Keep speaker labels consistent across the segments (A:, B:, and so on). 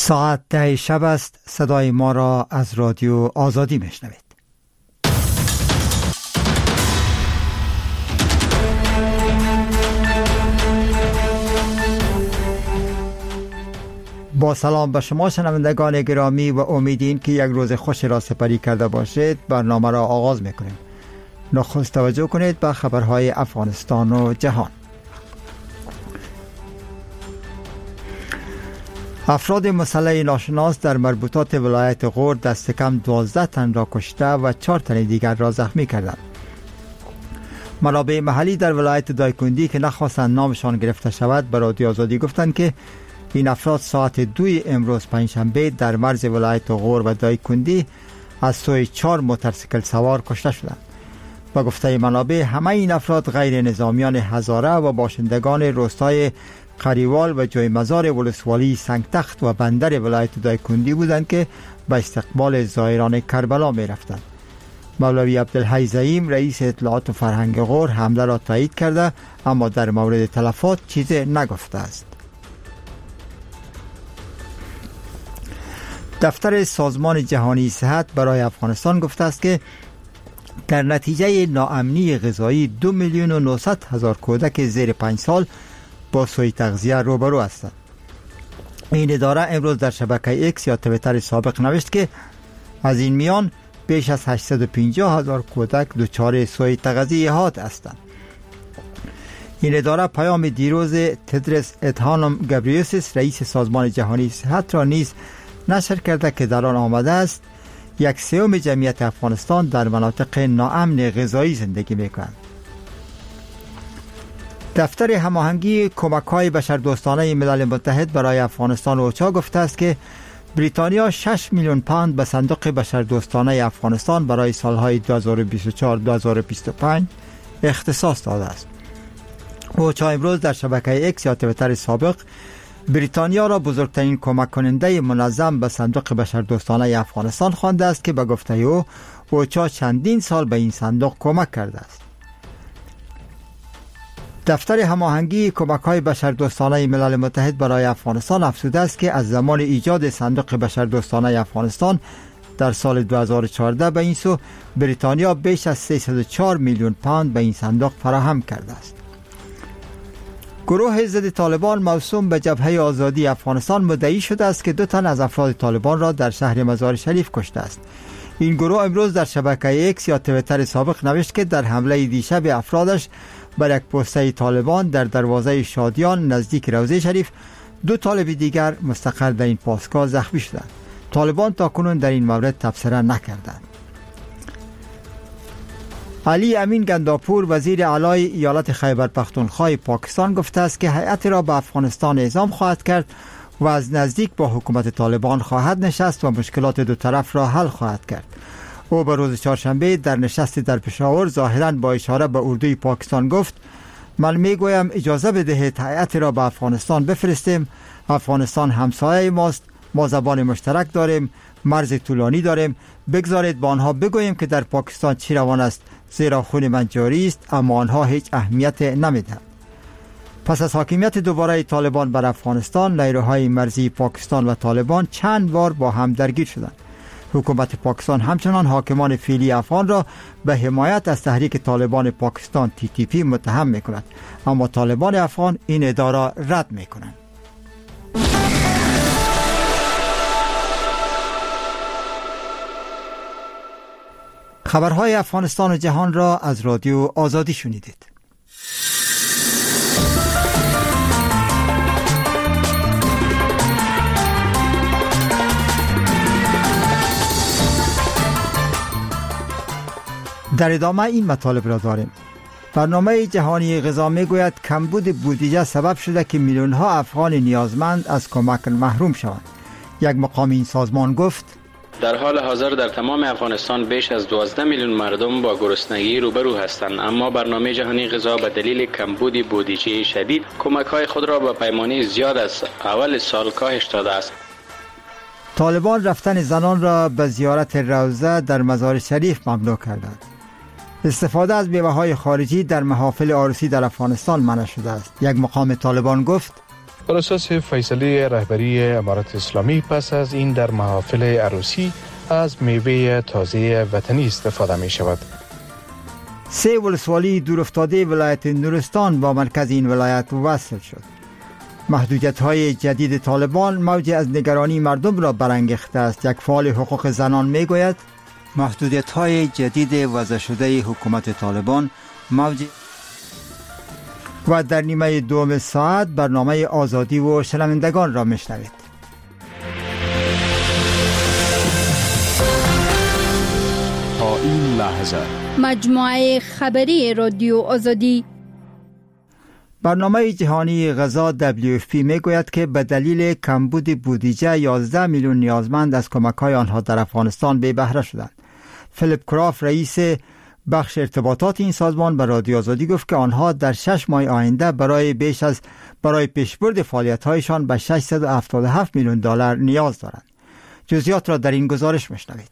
A: ساعت 10 شب است. صدای ما را از رادیو آزادی میشنوید. با سلام به شما شنوندگان گرامی و امیدیم که یک روز خوش را سپری کرده باشید. برنامه را آغاز میکنیم. نخست توجه کنید به خبرهای افغانستان و جهان. افراد مسلح ناشناس در مربوطات ولایت غور دست کم 12 تن را کشته و 4 تن دیگر را زخمی کردند. منابع محلی در ولایت دایکندی که نخواستند نامشان گرفته شود به رادیو آزادی گفتند که این افراد ساعت 2 امروز پنجشنبه در مرز ولایت غور و دایکندی از سوی 4 موتورسیکل سوار کشته شدند. با گفته منابع همه این افراد غیر نظامیان هزاره و باشندگان روستای قریوال و جای مزار ولسوالی سنگتخت و بندر ولایت دایکندی بودند که به استقبال زائران کربلا می رفتند. مولوی عبدالحی زعیم رئیس اطلاعات و فرهنگ غور حمله را تایید کرده اما در مورد تلفات چیزی نگفته است. دفتر سازمان جهانی صحت برای افغانستان گفته است که در نتیجه ناامنی غذایی 2,900,000 کودک زیر 5 سال با سوء تغذیه روبرو هستند. این اداره امروز در شبکه ایکس یا توییتر سابق نوشت که از این میان بیش از 850,000 کودک دچار سوء تغذیه حاد هستند. این اداره پیام دیروز تدرس ادهانم گبریوسیس رئیس سازمان جهانی صحت را نیز نشر کرده که در آن آمده است 1/3 جمعیت افغانستان در مناطق ناامن غذایی زندگی می‌کنند. دفتر هماهنگی کمک‌های بشردوستانه ملل متحد برای افغانستان اوچا گفته است که بریتانیا 6 میلیون پوند به صندوق بشردوستانه افغانستان برای سالهای 2024-2025 اختصاص داده است. اوچا امروز در شبکه ایکس یا توییتر سابق بریتانیا را بزرگترین کمک کننده منظم به صندوق بشردوستانه افغانستان خوانده است که به گفته او اوچا چندین سال به این صندوق کمک کرده است. دفتر هماهنگی کمک‌های بشردوستانه ملل متحد برای افغانستان افزوده است که از زمان ایجاد صندوق بشردوستانه افغانستان در سال 2014 به این سو بریتانیا بیش از 304 میلیون پوند به این صندوق فراهم کرده است. گروه ضد طالبان موسوم به جبهه آزادی افغانستان مدعی شده است که 2 تن از افراد طالبان را در شهر مزار شریف کشته است. این گروه امروز در شبکه ایکس یا توییتر سابق نوشت که در حمله دیشب افرادش بر یک پسته طالبان در دروازه شادیان نزدیک روضه شریف 2 طالب دیگر مستقر در این پاسگاه زخمی شدند. طالبان تاکنون در این مورد تبصره نکردند. علی امین گنداپور وزیر اعلی ایالت خیبر پختونخوا پاکستان گفته است که هیئت را به افغانستان اعزام خواهد کرد و از نزدیک با حکومت طالبان خواهد نشست و مشکلات دو طرف را حل خواهد کرد. او به روز چهارشنبه در نشستی در پشاور ظاهراً با اشاره به اردوی پاکستان گفت: من میگویم اجازه بدهید هیئت را به افغانستان بفرستیم. افغانستان همسایه ماست، ما زبان مشترک داریم، مرز طولانی داریم. بگذارید با آنها بگوییم که در پاکستان چی روان است، زیرا خون من جاری است، اما آنها هیچ اهمیت نمیدهند. پس از حاکمیت دوباره طالبان بر افغانستان، نیروهای مرزی پاکستان و طالبان چند بار با هم درگیر شدند. حکومت پاکستان همچنان حاکمان فعلی افغان را به حمایت از تحریک طالبان پاکستان TTP متهم می‌کند، اما طالبان افغان این ادعا را رد می‌کنند. خبرهای افغانستان و جهان را از رادیو آزادی شنیدید. در ادامه این مطالب را داریم. برنامه جهانی غذا میگوید کمبود بودجه سبب شده که میلیون ها افغان نیازمند از کمک محروم شوند. یک مقام این سازمان گفت:
B: در حال حاضر در تمام افغانستان بیش از 12 میلیون مردم با گرسنگی روبرو هستند، اما برنامه جهانی غذا به دلیل کمبود بودجه شدید کمک‌های خود را به پیمانه زیاد از اول سال کاهش داده است.
A: طالبان رفتن زنان را به زیارت روضه در مزار شریف ممنوع کردند. استفاده از میوه‌های خارجی در محافل عروسی در افغانستان منع شده است. یک مقام طالبان گفت:
C: بر اساس فیصله رهبری امارت اسلامی پس از این در محافل عروسی از میوه تازه وطنی استفاده می شود.
A: 3 ولسوالی دورافتاده ولایت نورستان با مرکز این ولایت وصل شد. محدودیت‌های جدید طالبان موج از نگرانی مردم را برانگیخته است. یک فعال حقوق زنان می‌گوید محدودیت‌های جدید وضع شده حکومت طالبان موج. و در نیمه دوم ساعت برنامه آزادی و شنوندگان را میشنوید.
D: تا این لحظه
E: مجموعه خبری رادیو آزادی.
A: برنامه جهانی غذا WFP میگوید که به دلیل کمبود بودجه 11 میلیون نیازمند از کمک‌های آنها در افغانستان بی بهره شدند. فیلیپ کراف رئیس بخش ارتباطات این سازمان به رادیو آزادی گفت که آنها در 6 ماه آینده برای پیشبرد فعالیت‌هایشان به 677 میلیون دلار نیاز دارند. جزئیات را در این گزارش میشنوید.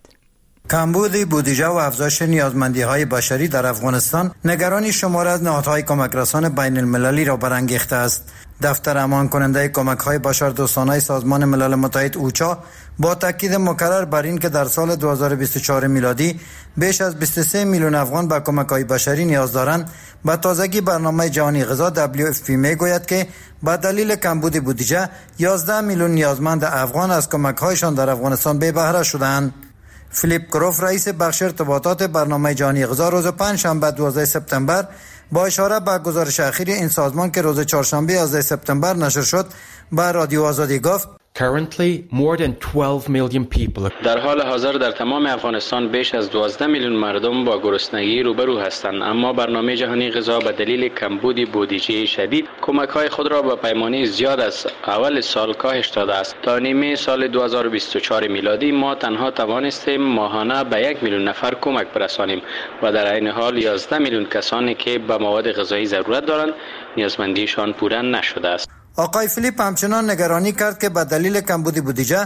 F: کمبود بودجه و افزایش نیازمندی‌های بشری در افغانستان نگرانی شمار از نهادهای کمک‌رسان بین المللی را برانگیخته است. دفتر امان کننده کمک‌های بشردوستانه سازمان ملل متحد اوچا با تاکید مکرر بر این که در سال 2024 میلادی بیش از 23 میلیون افغان به کمک‌های بشری نیاز دارند، به تازگی برنامه جهانی غذا WFP میگوید که به دلیل کمبود بودجه 11 میلیون نیازمند افغان از کمک‌هایشان در افغانستان بی بهره شدند. فیلیپ کروف رئیس بخش ارتباطات برنامه جهانی غذا روز پنجشنبه 12 سپتامبر با اشاره به گزارش اخیر این سازمان که روز چهارشنبه 11 سپتامبر نشر شد به رادیو آزادی گفت
G: Currently, more than 12 million people.
B: در حال حاضر در تمام افغانستان بیش از 12 میلیون مردم با گرسنگی روبرو هستند، اما برنامه جهانی غذا به دلیل کمبود بودجه شدید کمک‌های خود را به پیمانه زیاد از اول سال کاهش داده است. تا نیمه سال 2024 میلادی ما تنها توانستیم ماهانه به 1 میلیون نفر کمک برسانیم و در عین حال 11 میلیون کسانی که به مواد غذایی ضرورت دارند نیازمندیشان پوره نشده است.
F: آقای فیلیپ همچنان نگرانی کرد که به دلیل کمبود بودجه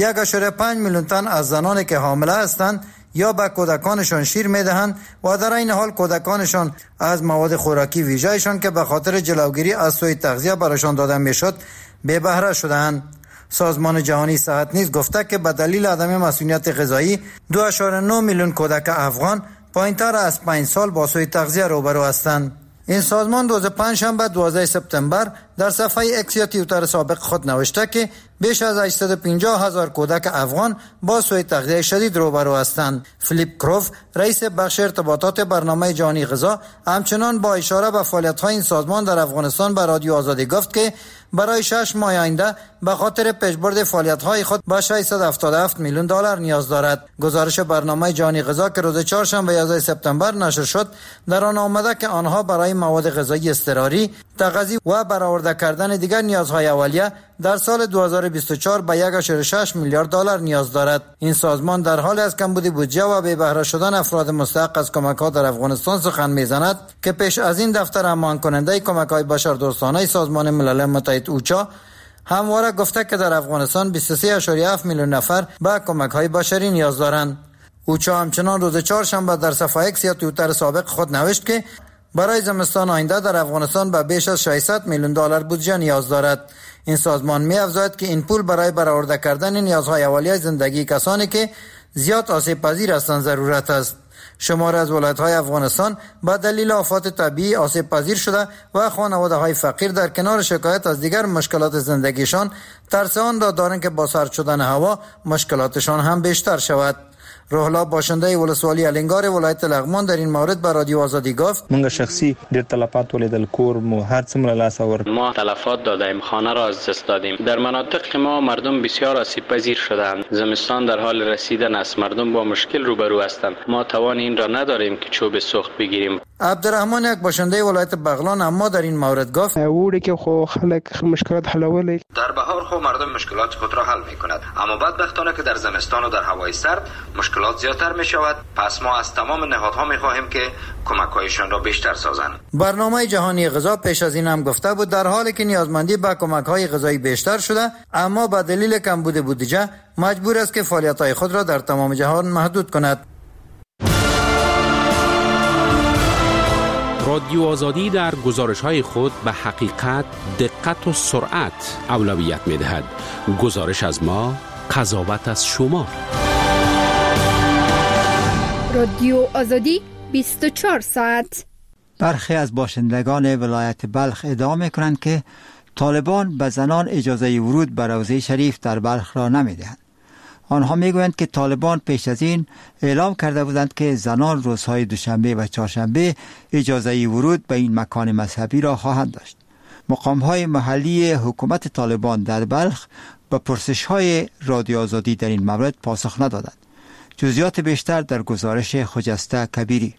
F: 1.5 میلیون تن از زنانی که حامله هستند یا به کودکانشان شیر میدهند و در این حال کودکانشان از مواد خوراکی ویژه‌شان که به خاطر جلوگیری از سوء تغذیه برایشان داده میشد بی بهره شدند. سازمان جهانی صحت نیز گفته که به دلیل عدم مسئولیت غذایی 2.9 میلیون کودک افغان پایین‌تر از 5 سال با سوء تغذیه روبرو هستند. این سازمان روز پنجشنبه 12 سپتامبر در صفحه اکس یا توییتر سابق خود نوشته که بیش از 850,000 کودک افغان با سوء تغذیه شدید روبرو هستند. فیلیپ کروف رئیس بخش ارتباطات برنامه جهانی غذا همچنان با اشاره به فعالیت‌های این سازمان در افغانستان به رادیو آزادی گفت که برای 6 ماه آینده به خاطر پیشبرد فعالیت‌های خود به 677 میلیون دلار نیاز دارد. گزارش برنامه جهانی غذا که روز چهارشنبه 11 سپتامبر نشر شد در آن آمده که آنها برای مواد غذایی اضطراری، تغذیه و برآورده کردن دیگر نیازهای اولیه در سال 2024 به 1.6 میلیارد دلار نیاز دارد. این سازمان در حال از کمبود بودجه و بی بهره شدن افراد مستحق از کمک‌ها در افغانستان سخن می‌زند که پیش از این دفتر امان کننده کمک‌های بشردوستانه سازمان ملل متحد اوچا همواره گفته که در افغانستان 23.7 میلیون نفر به کمک‌های بشری نیاز دارند. اوچا همچنان روز چهارشنبه در صفحه اکس یا توییتر سابق خود نوشت که برای زمستان آینده در افغانستان به بیش از 600 میلیون دلار بودجه نیاز دارد. این سازمان می‌افزاید که این پول برای برآورده کردن نیازهای اولیه زندگی کسانی که زیاد آسیب پذیر هستند ضرورت است. شمار از ولایت‌های افغانستان به دلیل آفات طبیعی آسیب پذیر شده و خانواده‌های فقیر در کنار شکایت از دیگر مشکلات زندگیشان ترس آن را دارند که با سرد شدن هوا مشکلاتشان هم بیشتر شود. روحلا باشنده ولسوالی الینگار ولایت لغمان در این مورد به رادیو آزادی گفت
C: منګه شخصی ډیر تلفات ولیدل، کور مو هر څومره لاس اور.
B: ما تلفات دادیم، خانه را از دست دادیم. در مناطق ما مردم بسیار آسیب پذیر شدند. زمستان در حال رسیدن است، مردم با مشکل روبرو هستند. ما توان این را نداریم که چوب سوخت بگیریم.
F: عبدالرحمن یک باشنده ولایت بغلان اما در این مورد گفت
H: وړي کې خو خلک مشکلات حلولی.
I: در بهار خو مردم مشکلات خود را حل می‌کند، اما بدبختانه که در زمستان و در هوای سرد مشکلات زیادتر می‌شود. پس ما از تمام نهادها می‌خواهیم که کمک‌هایشان را بیشتر سازند.
F: برنامه جهانی غذا پیش از این هم گفته بود در حالی که نیازمندی به کمک‌های غذایی بیشتر شده، اما به دلیل کمبود بودجه مجبور است که فعالیت‌های خود را در تمام جهان محدود کند.
J: رادیو آزادی در گزارش‌های خود به حقیقت، دقت و سرعت اولویت می‌دهد. گزارش از ما، قضاوت از شما.
E: رادیو آزادی 24 ساعت.
A: برخی از باشندگان ولایت بلخ ادعا می‌کنند که طالبان به زنان اجازه ورود به روضه شریف در بلخ را نمی‌دهند. آنها میگویند که طالبان پیش از این اعلام کرده بودند که زنان روزهای دوشنبه و چهارشنبه اجازه ورود به این مکان مذهبی را خواهند داشت. مقام‌های محلی حکومت طالبان در بلخ به پرسش‌های رادیو آزادی در این مورد پاسخ ندادند. جزئیات بیشتر در گزارش خجسته کبیری.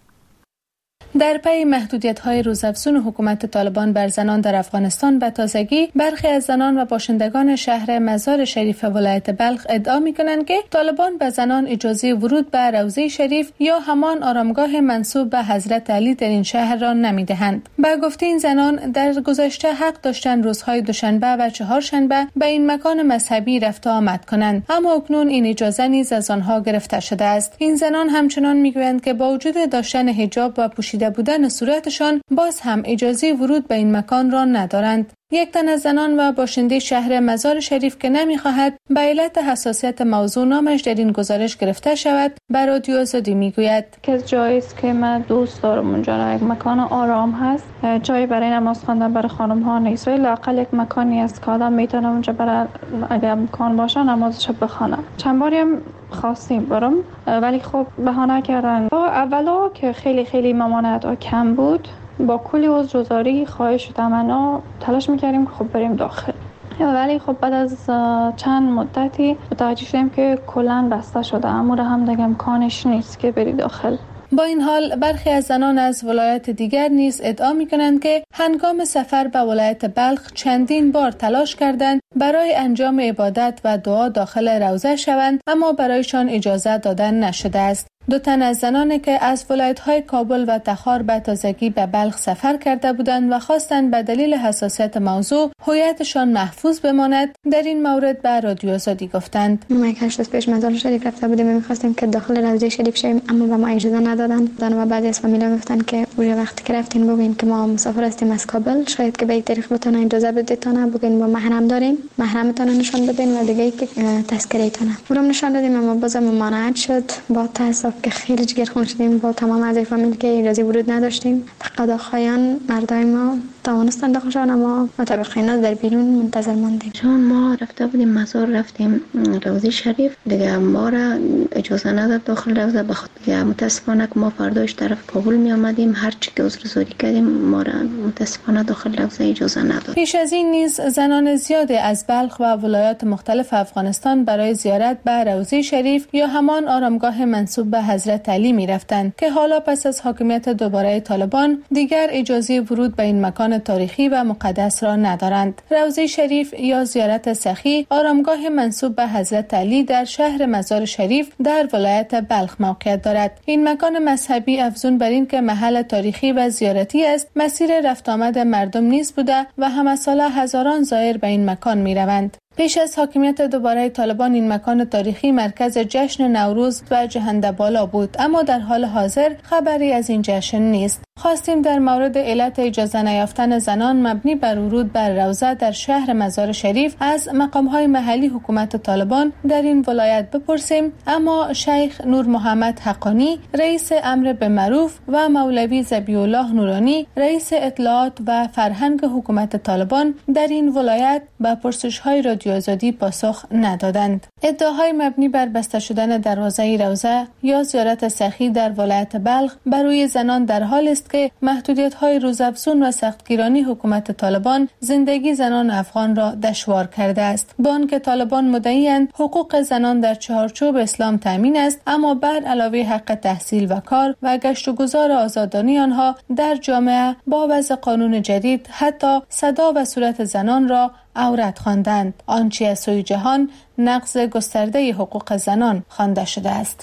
K: در پی محدودیت‌های روزافزون حکومت طالبان بر زنان در افغانستان به تازگی برخی از زنان و باشندگان شهر مزار شریف ولایت بلخ ادعا می‌کنند که طالبان به زنان اجازه ورود به روضه شریف یا همان آرامگاه منسوب به حضرت علی در این شهر را نمی‌دهند. به گفته این زنان در گذشته حق داشتند روزهای دوشنبه و چهارشنبه به این مکان مذهبی رفت و آمد کنند، اما اکنون این اجازه نیز از آنها گرفته شده است. این زنان همچنان می‌گویند که با وجود داشتن حجاب و پوشیده بودن صورتشان باز هم اجازه ورود به این مکان را ندارند. یک تن از زنان و باشنده شهر مزار شریف که نمی‌خواهد به علت حساسیت موضوع نامش در این گزارش گرفته شود به رادیو آزادی میگوید
L: که جایی است که من دوست دارم اونجا یک مکان آرام هست، جایی برای نماز خواندن برای خانم ها نیست، ولی لااقل یک مکانی است که آدم میتونه اونجا برای اگر امکان باشه نمازش بخونه. چند باری هم خواستیم برم ولی خب بهانه کردن. اولا که خیلی ممانعت کم بود، با کلی عذرگزاری خواهش و تمنا تلاش میکردیم که خب بریم داخل، ولی خب بعد از چند مدتی متوجه شدیم که کلاً بسته شده، اما هم دیگه امکانش نیست که بری داخل.
K: با این حال برخی از زنان از ولایت دیگر نیز ادعا می‌کنند که هنگام سفر به ولایت بلخ چندین بار تلاش کردند برای انجام عبادت و دعا داخل روضه شوند، اما برایشان اجازه دادن نشده است. دو تن از زنانی که از ولایت‌های کابل و تخار به تازگی به بلخ سفر کرده بودند و خواستند به دلیل حساسیت موضوع هویتشان محفوظ بماند، در این مورد به رادیو آزادی گفتند:
M: ما یک 8 روز پیش مزار شریف رفته بودیم و می‌خواستیم که داخل روضه شریف شویم، اما به ما اجازه ندادند. و بعد از فامیلا گفتن که اون وقتی که رفتین بگین که ما مسافر هستیم از کابل، شاید که به یک طریق بتونه اجازه بدید بگین با محرم داریم، محرمتون نشون بدین و دیگه که تذکره‌تون. اونم نشون دادیم اما بازم ممانعت شد. با تاسف که خیلی جگرخون شدیم، با تمام اعضای فامیل که اجازه ورود نداشتیم. قضاخوایان مردای ما توانستند داخل شدن، اما متابقینا در بیرون منتظر ماندیم.
N: چون ما رفته بودیم مزار، رفتیم روضه شریف، دیگه ما را اجازه نداد داخل روضه، بخاطر متاسفانه که ما فرداش طرف کابل می آمدیم، هر چی که عذرگزاری کردیم ما را متاسفانه داخل روضه اجازه نداد.
K: پیش از این نیز زنان زیادی از بلخ و ولایات مختلف افغانستان برای زیارت به روضه شریف یا همان آرامگاه منسوب به حضرت علی می رفتند که حالا پس از حاکمیت دوباره طالبان دیگر اجازه ورود به این مکان تاریخی و مقدس را ندارند. روضه شریف یا زیارت سخی آرامگاه منسوب به حضرت علی در شهر مزار شریف در ولایت بلخ موقعیت دارد. این مکان مذهبی افزون بر این که محل تاریخی و زیارتی است، مسیر رفت آمد مردم نیز بوده و همه ساله هزاران زائر به این مکان می روند. پیش از حاکمیت دوباره طالبان این مکان تاریخی مرکز جشن نوروز و جهندبالا بود، اما در حال حاضر خبری از این جشن نیست. خواستیم در مورد علت اجازه نیافتن زنان مبنی بر ورود بر روضه در شهر مزار شریف از مقام‌های محلی حکومت طالبان در این ولایت بپرسیم، اما شیخ نور محمد حقانی رئیس امر بالمعروف و مولوی ذبیح الله نورانی رئیس اطلاعات و فرهنگ حکومت طالبان در این ولایت به پرسش‌های رادیو آزادی پاسخ ندادند. ادعاهای مبنی بر بسته شدن دروازه روضه یا زیارت سخی در ولایت بلخ بر روی زنان در حال است که محدودیت‌های روزافزون و سختگیرانی حکومت طالبان زندگی زنان افغان را دشوار کرده است. با آنکه طالبان مدعی‌اند حقوق زنان در چارچوب اسلام تامین است، اما بر علاوه حق تحصیل و کار و گشت و گذار آزادانه آنها در جامعه با وضع قانون جدید حتی صدا و صورت زنان را عورت خواندند، آنچه از سوی جهان نقض گسترده حقوق زنان خوانده شده است.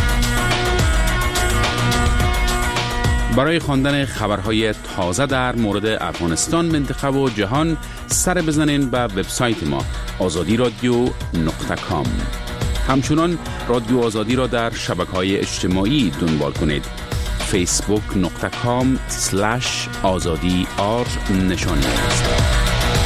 J: برای خواندن خبرهای تازه در مورد افغانستان، منطقه و جهان سر بزنین به وبسایت ما azadiradio.com. همچنان رادیو آزادی را در شبکه‌های اجتماعی دنبال کنید: facebook.com/azadi نشان می‌دهید.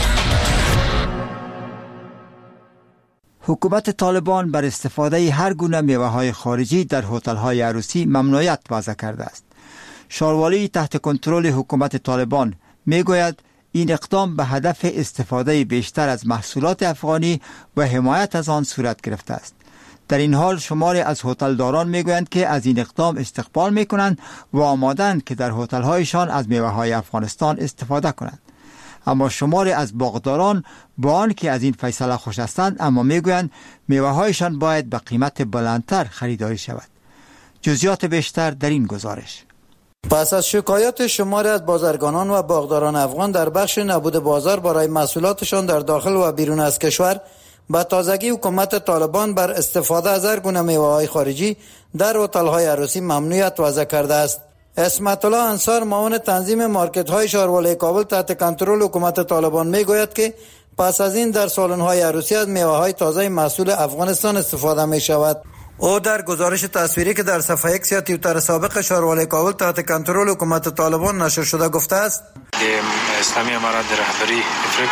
A: حکومت طالبان بر استفاده هر گونه میوه‌های خارجی در هتل‌های عروسی ممنوعیت وضع کرده است. شاروالی تحت کنترل حکومت طالبان میگوید این اقدام به هدف استفاده بیشتر از محصولات افغانی و حمایت از آن صورت گرفته است. در این حال شماری از هتلداران میگویند که از این اقدام استقبال میکنند و آمادند که در هتل‌هایشان از میوه‌های افغانستان استفاده کنند. اما شماری از باغداران با آنکه از این فیصله خوش هستند اما میگویند میوه‌هایشان باید به قیمت بلندتر خریداری شود. جزئیات بیشتر در این گزارش.
F: پس از شکایات شماری از بازرگانان و باغداران افغان در بخش نبود بازار برای محصولاتشان در داخل و بیرون از کشور، به تازگی حکومت طالبان بر استفاده از هر گونه میوه‌های خارجی در هتل‌های عروسی ممنوعیت وضع کرده است. اسمت الله انصار معاون تنظیم مارکت‌های شاروالی کابل تحت کنترل حکومت طالبان میگوید که پس از این در سالن‌های عروسی از میوه‌های تازه محصول افغانستان استفاده می‌شود. او در گزارش تصویری که در صفحه ایکس یا توییتر سابق شاروالی کابل تحت کنترل حکومت طالبان نشر شده گفته است:
O: اسلامی امارات رهبری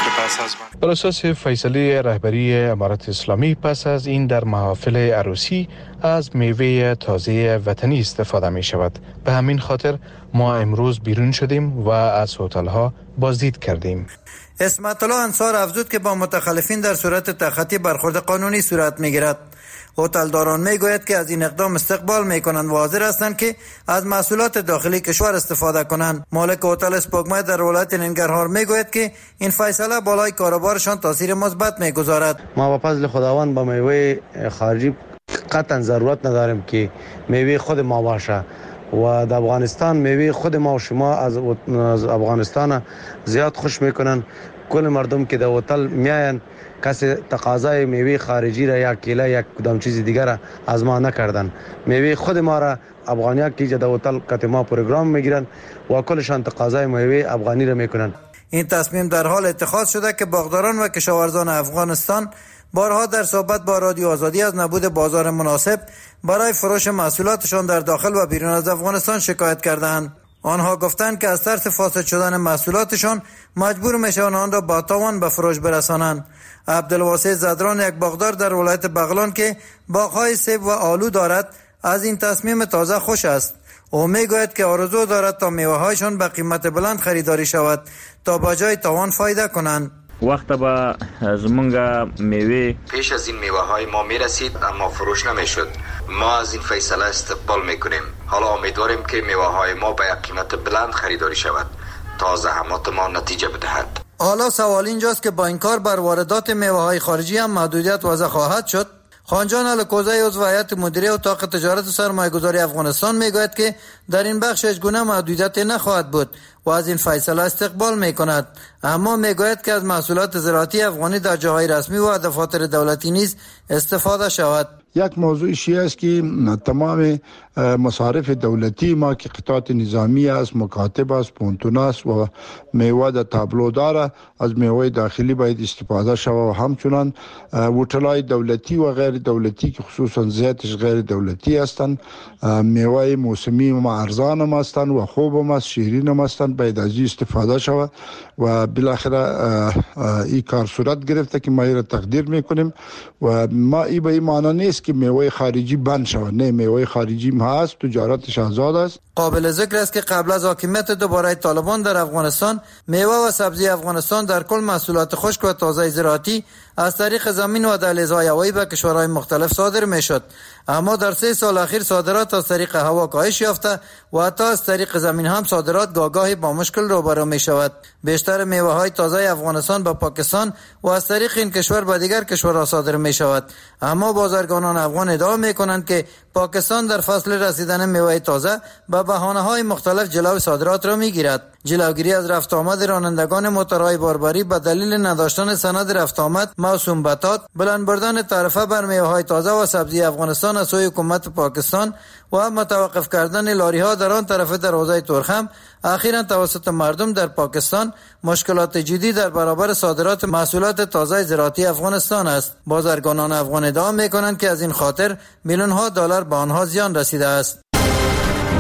C: بر اساس فیصله رهبری امارت اسلامی پس از این در محافل عروسی از میوه تازه وطنی استفاده می شود. به همین خاطر ما امروز بیرون شدیم و از هتل‌ها بازدید کردیم.
F: اسمت الله انصار افزود که با متخلفین در صورت تخطی برخورد قانونی صورت می‌گیرد. هتلداران میگوید که از این اقدام استقبال میکنند و حاضر هستند که از محصولات داخلی کشور استفاده کنند. مالک هتل اسپوگمای در ولایت ننگرهار میگوید که این فیصله بالای کاروبارشان تاثیر مثبت میگذارد.
P: ما با فضل خداوند با میوه خارجی قطعا ضرورت نداریم که میوه خود ما باشه و در افغانستان میوه خود ما و شما از افغانستان زیاد خوش میکنن. کل مردم که در هتل میاین کسی تقاضای میوه خارجی را یا کیله یا کدام چیز دیگر را از ما نکردن. میوه خود ما را افغانیا که در هتل کت ما پروگرام میگیرن و کلشان تقاضای میوه افغانی را میکنن.
F: این تصمیم در حال اتخاذ شده که باغداران و کشاورزان افغانستان بارها در صحبت با رادیو آزادی از نبود بازار مناسب برای فروش محصولاتشان در داخل و بیرون از افغانستان شکایت کردند. آنها گفتند که از ترس فاسد شدن محصولاتشان مجبور میشوند آن را با تاوان به فروش برسانند. عبدالواسع زدران، یک باغدار در ولایت بغلان که باغ‌های سیب و آلو دارد، از این تصمیم تازه خوش است. او میگوید که آرزو دارد تا میوه‌هایشان به قیمت بلند خریداری شود تا با جای تاوان فایده کنند.
Q: وقت با زمونگا میوه
I: پیش از این میوه های ما میرسید اما فروش نمیشد. ما از این فیصله استقبال میکنیم. حالا امیدواریم که میوه های ما به یک قیمت بلند خریداری شود تا زحمات ما نتیجه بدهد.
F: حالا سوال اینجاست که با این کار بر واردات میوه های خارجی هم محدودیت وضع خواهد شد؟ خانجان الکوزی عضو هیئت مدیره اتاق تجارت و سرمایه‌گذاری افغانستان میگوید که در این بخش هیچ گونه محدودیتی نخواهد بود و از این فیصله استقبال میکند. اما میگوید که از محصولات زراعتی افغانی در جاهای رسمی و دفاتر دولتی نیز استفاده شود.
R: یک موضوع شیعه است که تمام مصارف دولتی ما که قطعات نظامی است، مکاتب است، پونتون است و میوه در تابلو داره، از میوه داخلی باید استفاده شود و همچنان هتل‌های دولتی و غیر دولتی که خصوصا زیادش غیر دولتی هستند، میوه موسمی ما ارزان هم هستند و خوب هم است، شیرین هم هستند، باید از این استفاده شود و بالاخره این کار صورت گرفته که ما این را تقدیر میکنیم و ما این به این معنی نیست که میوه خارجی بند شود. نه، میوه خارجی هم هست، تجارتش آزاد است.
F: قابل ذکر است که قبل از حاکمیت دوباره طالبان در افغانستان، میوه و سبزی افغانستان در کل محصولات خشک و تازه زراعتی از طریق زمین و دهلیزهای هوایی به کشورهای مختلف صادر میشد. اما در 3 سال اخیر صادرات از طریق هوا کاهش یافته و حتی از طریق زمین هم صادرات گاهی با مشکل روبرو می شود. بیشتر میوه های تازه افغانستان به پاکستان و از طریق این کشور به دیگر کشورها صادر می شود. اما بازرگانان افغان ادعا می کنند که پاکستان در فصل رسیدن میوه تازه به بهانه های مختلف جلو صادرات را می گیرد. جلوگیری از رفت آمد رانندگان موتورهای باربری به دلیل نداشتن سند رفت آمد موسوم بتات، بلند بردن تعرفه بر میوه‌های تازه و سبزی افغانستان از سوی حکومت پاکستان و متوقف کردن لاری‌ها در آن طرف دروازه ترخم، اخیراً توسط مردم در پاکستان مشکلات جدی در برابر صادرات محصولات تازه زراعتی افغانستان است. بازرگانان افغان ادعا می‌کنند که از این خاطر میلیون‌ها دلار به آنها زیان رسیده است.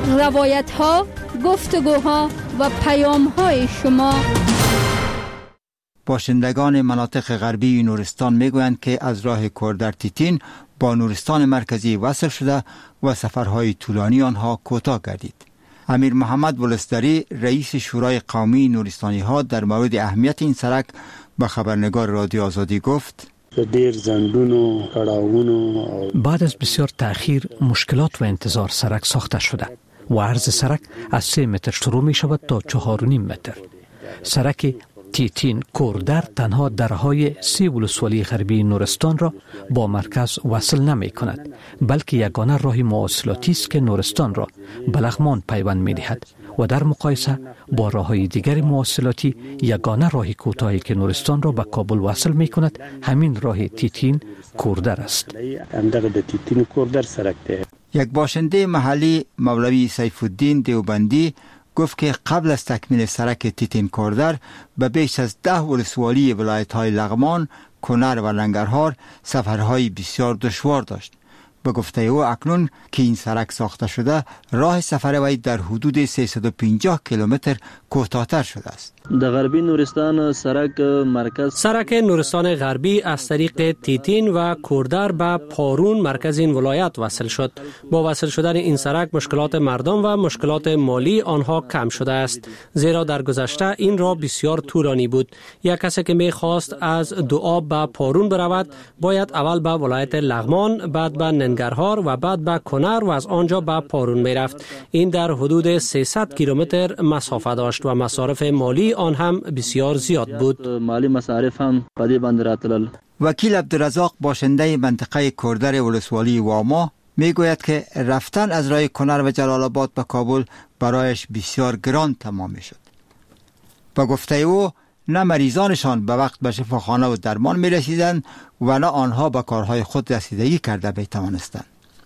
E: روایت ها، گفتگوها و پیام های شما.
A: باشندگان مناطق غربی نورستان میگویند که از راه کوردر تیتین با نورستان مرکزی وصل شده و سفرهای طولانی آنها کوتاه گردید. امیر محمد ولستری رئیس شورای قومی نورستانی ها در مورد اهمیت این سرک به خبرنگار رادیو آزادی گفت:
S: بعد از بسیار تأخیر، مشکلات و انتظار سرک ساخته شده و عرض سرک از 3 متر شروع می شود تا 4.5 متر. سرک تیتین کوردر تنها درهای 3 ولسوالی غربی نورستان را با مرکز وصل نمی کند، بلکه یگانه راه مواصلاتی است که نورستان را به لغمان پیوند می دهد و در مقایسه با راههای دیگر مواصلاتی یگانه راه کوتاهی که نورستان را به کابل وصل می کند همین راه تیتین کوردر است.
A: یک باشنده محلی مولوی سیف الدین دیوبندی گفت که قبل از تکمیل سرک تیتین کوردر به بیش از 10 ولسوالی ولایت‌های لغمان، کنر و ننگرهار سفرهای بسیار دشوار داشت. به گفته او اکنون که این سرک ساخته شده، راه سفر وی در حدود 350 کیلومتر کوتاه‌تر شده است.
T: در غربی نورستان سرک نورستان غربی از طریق تیتین و کوردر به پارون مرکز این ولایت وصل شد. با وصل شدن این سرک مشکلات مردم و مشکلات مالی آنها کم شده است، زیرا در گذشته این راه بسیار طولانی بود. یک کسی که می‌خواست از دوآب به پارون برود باید اول به ولایت لغمان، بعد به ننگرهار و بعد به کنر و از آنجا به پارون می‌رفت. این در حدود 300 کیلومتر مسافت داشت و مصارف مالی آن هم بسیار زیاد بود. مالی مصارف هم پدی بند راتلل.
A: وکیل عبدالرزاق باشنده منطقه کوردر ولسوالی واما میگوید که رفتن از راه کنر و جلال آباد به کابل برایش بسیار گران تمام میشد. با گفته او نه مریضانشان به وقت به شفاخانه و درمان می رسیدند و نه آنها به کارهای خود رسیدگی کرده بی‌توانستند.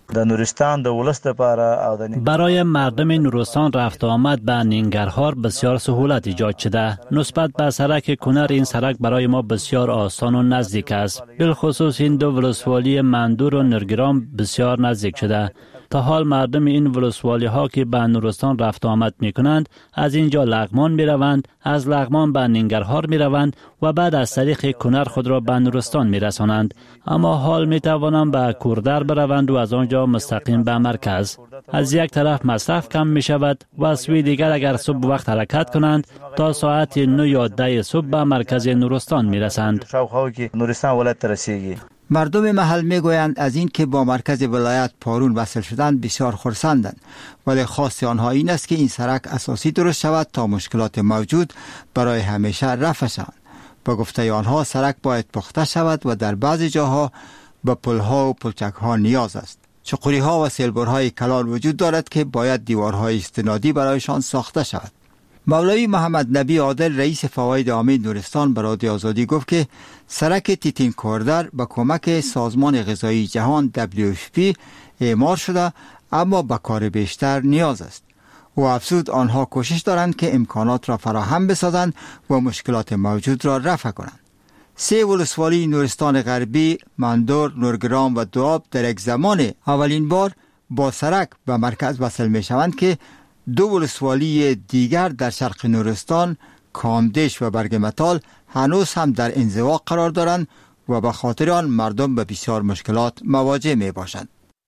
U: برای مردم نورستان رفت آمد به ننگرهار بسیار سهولت ایجاد شده. نسبت به سرک کنر این سرک برای ما بسیار آسان و نزدیک است. بالخصوص این دو ولسوالی مندور و نرگرام بسیار نزدیک شده. تا حال مردم این ولسوالی ها که به نورستان رفت آمد می کنند از اینجا لغمان می روند، از لغمان به ننگرهار می روند و بعد از طریق کنر خود را به نورستان می رسانند. اما حال می توانند به کوردر بروند و از آنجا مستقیم به مرکز. از یک طرف مصرف کم می شود و از سوی دیگر اگر صبح وقت حرکت کنند تا ساعت 9 یا 10 صبح به مرکز نورستان می رسند.
A: مردم محل میگویند از این که با مرکز ولایت پارون وصل شدند بسیار خرسندند، ولی خواست آنها این است که این سرک اساسی درست شود تا مشکلات موجود برای همیشه رفع شوند. با گفته آنها سرک باید پخته شود و در بعضی جاها به پلها و پلچکها نیاز است. چقوریها و سیلبرهای کلان وجود دارد که باید دیوارهای استنادی برایشان ساخته شود. مولوی محمد نبی عادل رئیس فواید عامه نورستان به رادیو آزادی گفت که سرک تیتین کوردر با کمک سازمان غذایی جهان WFP اعمار شده، اما به کار بیشتر نیاز است. و افزود آنها کوشش دارند که امکانات را فراهم بسازند و مشکلات موجود را رفع کنند. 3 ولسوالی نورستان غربی، مندور، نورگرام و دوآب در یک زمان اولین بار با سرک به مرکز وصل می شوند که 2 ولسوالی دیگر در شرق نورستان، کامدش و برگمتال هنوز هم در انزوا قرار دارند و به خاطر آن مردم به بسیار مشکلات مواجه می باشند.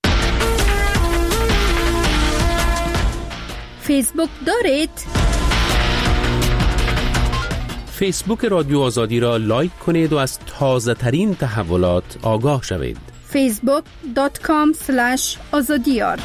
E: فیسبوک دارید؟
J: فیسبوک رادیو آزادی را لایک کنید و از تازه ترین تحولات آگاه شوید.
E: facebook.com/azadiyar.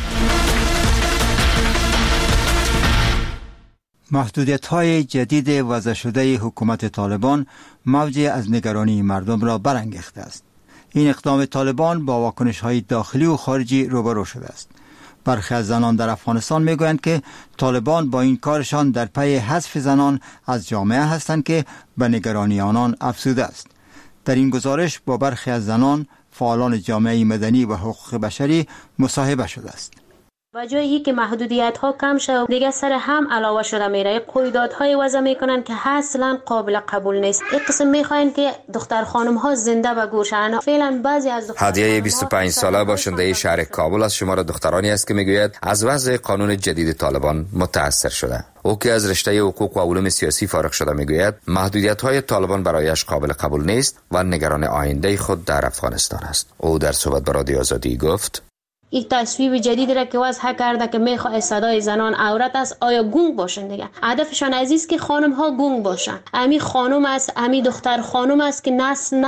A: محدودیت‌های جدید وضع شده حکومت طالبان موج از نگرانی مردم را برانگیخته است. این اقدام طالبان با واکنش‌های داخلی و خارجی روبرو شده است. برخی از زنان در افغانستان میگویند که طالبان با این کارشان در پی حذف زنان از جامعه هستند که به نگرانی آنان افزوده است. در این گزارش با برخی از زنان، فعالان جامعه مدنی و حقوق بشری مصاحبه شده است.
D: و جایی که محدودیت ها کم شد دیگه سر هم علاوه شده میره، قیودات وضع میکنن که اصلا قابل قبول نیست. این قسم میخواین که دختر خانم ها زنده به گور شن. فعلا بعضی از
V: هدیه 25 ساله باشنده شهر کابل از شمار دخترانی است که میگوید از وضع قانون جدید طالبان متاثر شده. او که از رشته حقوق و علوم سیاسی فارغ شده میگوید محدودیت‌های طالبان برایش قابل قبول نیست و نگران آینده خود در افغانستان است. او در صحبت با رادیو آزادی گفت:
D: یک تصویب جدیدی را که وضع کرده که میخواد صدای زنان عورت است، آیا گونگ باشن دیگه. هدفشان عزیز که خانم ها گونگ باشن. امی خانم است، امی دختر خانم است که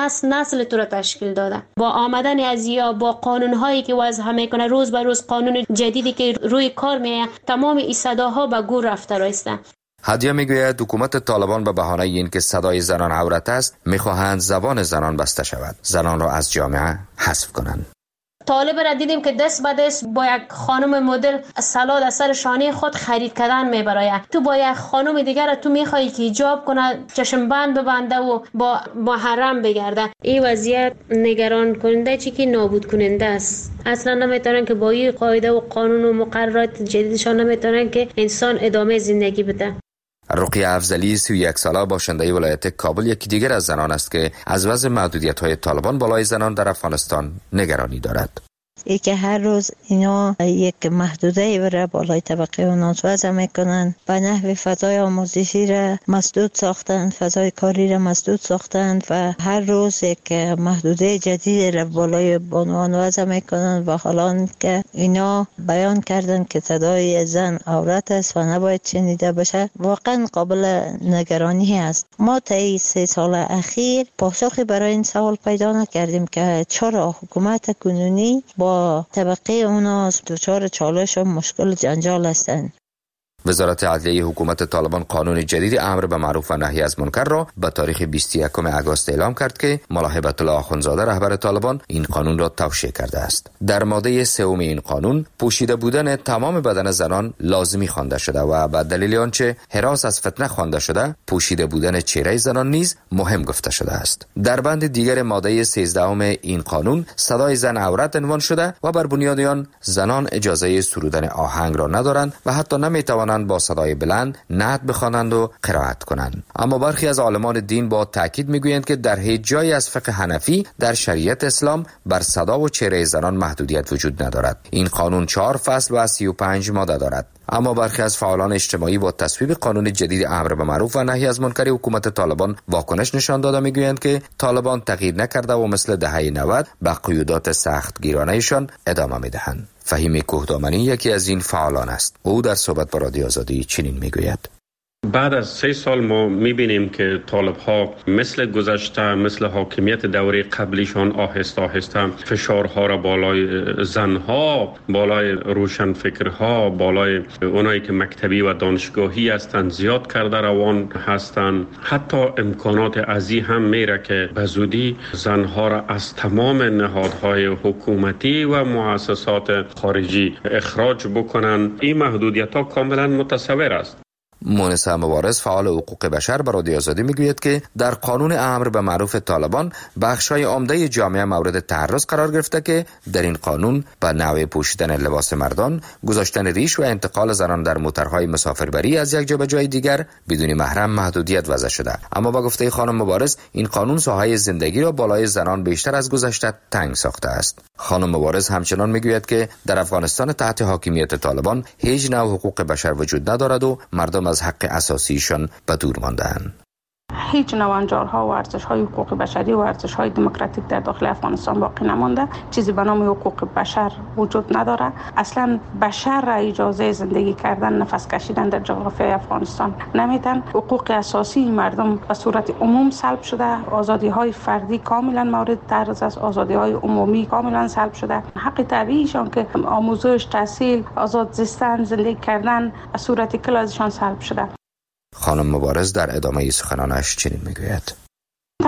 D: نسل تو را تشکیل داده. با آمدن از یا با قانون هایی که وضع میکنه، روز به روز قانون جدیدی که روی کار میه، تمام این صداها به گور رفته راسته.
V: هدیه میگوید حکومت طالبان به بهانه اینکه صدای زنان عورت است، میخواهند زبان زنان بسته شود، زنان را از جامعه حذف کنند.
D: طالب را دیدیم که دست به دست با یک خانم مدل سالاد از سر شانه خود خرید کردن میبره. تو با یک خانم دیگر تو میخوایی که حجاب کنه، چشم بند ببنده و با محرم بگرده. این وضعیت نگران کننده چی که نابود کننده است. اصلا نمیتونن که با این قاعده و قانون و مقررات جدیدشان نمیتونن که انسان ادامه زندگی بده.
V: رقیه افضلی 31 ساله باشنده ولایت کابل یکی دیگر از زنان است که از وضع محدودیت‌های طالبان بالای زنان در افغانستان نگرانی دارد.
W: ای که هر روز اینا یک محدوده را بالای طبقه اونها وضع میکنن، به نحو فضای آموزشی را مسدود ساختند، فضای کاری را مسدود ساختند و هر روز یک محدوده جدید را بالای بانوان وضع میکنن و حالا که اینا بیان کردن که صدای زن عورت است و نباید شنیده بشه، واقعا قابل نگرانی است. ما طی 3 سال اخیر پاسخی برای این سوال پیدا نکردیم که چرا حکومت کنونی با طبقه اونا دچار چالش و مشکل جنجال هستند.
V: وزارت عدلیه حکومت طالبان قانون جدید امر به معروف و نهی از منکر را به تاریخ 21 آگوست اعلام کرد که ملا هیبت الله آخوندزاده رهبر طالبان این قانون را توشیح کرده است. در ماده 3 این قانون پوشیده بودن تمام بدن زنان لازمی خوانده شده و به دلیل آنچه هراس از فتنه خوانده شده، پوشیده بودن چهره زنان نیز مهم گفته شده است. در بند دیگر ماده 13 این قانون صدای زن عورت عنوان شده و بر بنیاد آن زنان اجازه سرودن آهنگ را ندارند و حتی نمیتوانند با صدای بلند نعت بخوانند و قرائت کنند. اما برخی از عالمان دین با تاکید میگویند که در هیچ جایی از فقه حنفی در شریعت اسلام بر صدا و چهره زنان محدودیت وجود ندارد. این قانون 4 فصل و 35 ماده دارد. اما برخی از فعالان اجتماعی با تصویب قانون جدید امر به معروف و نهی از منکر حکومت طالبان واکنش نشان داده میگویند که طالبان تغییر نکرده و مثل دهه 90 به قیودات سخت گیرانه‌شان ادامه میدهند. فهیم کوهدامنی یکی از این فعالان است. او در صحبت با رادیو آزادی چنین میگوید:
B: بعد از 3 سال ما میبینیم که طالب ها مثل گذشته، مثل حاکمیت دوره قبلیشان آهسته فشارها را بالای زنها، بالای روشنفکرها، بالای اونایی که مکتبی و دانشگاهی هستند زیاد کرده روان هستند. حتی امکانات ازی هم میره که به زودی زنها را از تمام نهادهای حکومتی و مؤسسات خارجی اخراج بکنن. این محدودیت ها کاملا متصور است.
V: مونس مبارز فعال حقوق بشر به رادیو آزادی میگوید که در قانون امر به معروف طالبان بخشای عمده جامعه مورد تعرض قرار گرفته که در این قانون به نوع پوشیدن لباس مردان، گذاشتن ریش و انتقال زنان در موترهای مسافربری از یک جا به جای دیگر بدون محرم محدودیت وضع شده. اما با گفته خانم مبارز این قانون ساحه زندگی را بالای زنان بیشتر از گذشته تنگ ساخته است. خانم مبارز همچنان میگوید که در افغانستان تحت حاکمیت طالبان هیچ نوع حقوق بشر وجود ندارد و مردم از حق اساسیشان به دور مانده‌اند.
X: هیچ نوع انجارها و ارزش‌های حقوق بشری و ارزش‌های دموکراتیک در داخل افغانستان باقی نمانده. چیزی به نام حقوق بشر وجود نداره. اصلا بشر را اجازه زندگی کردن، نفس کشیدن در جغرافیای افغانستان نمیدن. حقوق اساسی مردم به صورت عموم سلب شده. آزادی‌های فردی کاملا مورد تعرض است. آزادی‌های عمومی کاملا سلب شده. حق طبیعیشان که آموزش، تحصیل، آزاد زیستن، زندگی کردن به صورت کل ازشان سلب شده.
V: خانم مبارز در ادامه سخنانش چنین میگوید: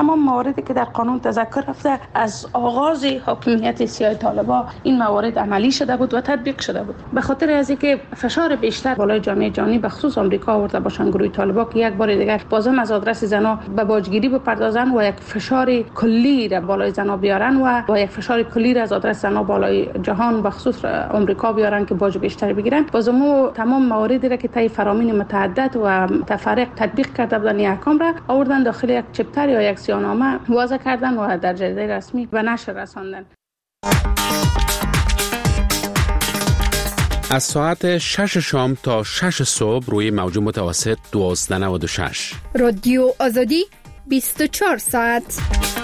X: تمام مواردی که در قانون تذکر رفته از آغاز حاکمیت سیاه طالبان این موارد عملی شده بود و تطبیق شده بود. به خاطر از اینکه فشار بیشتر بالای جامعه جهانی به خصوص آمریکا آورده باشن گروه طالبان که یک بار دیگر بازم از آدرس زنا به باجگیری بپردازن و یک فشار کلی را بالای زنا بیارن و یک فشار کلی را از آدرس زنا بالای جهان به خصوص آمریکا بیارن که باج بیشتر بگیرن. بازم تمام مواردی را که طی فرامین متعدد و متفرق تطبیق کرده بودن این احکام را آوردن داخل یک چپتر یا یک سیاهنامه وضع کردن و در جریده رسمی به نشر رساندن.
J: از ساعت 6 شام تا 6 صبح روی موج متوسط 1296
E: رادیو آزادی 24 ساعت.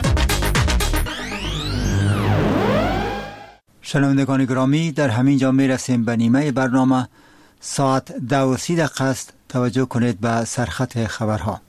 A: شنوندگان گرامی، در همین جا می رسیم به نیمه برنامه. ساعت 12:30 است. توجه کنید به سرخط خبرها.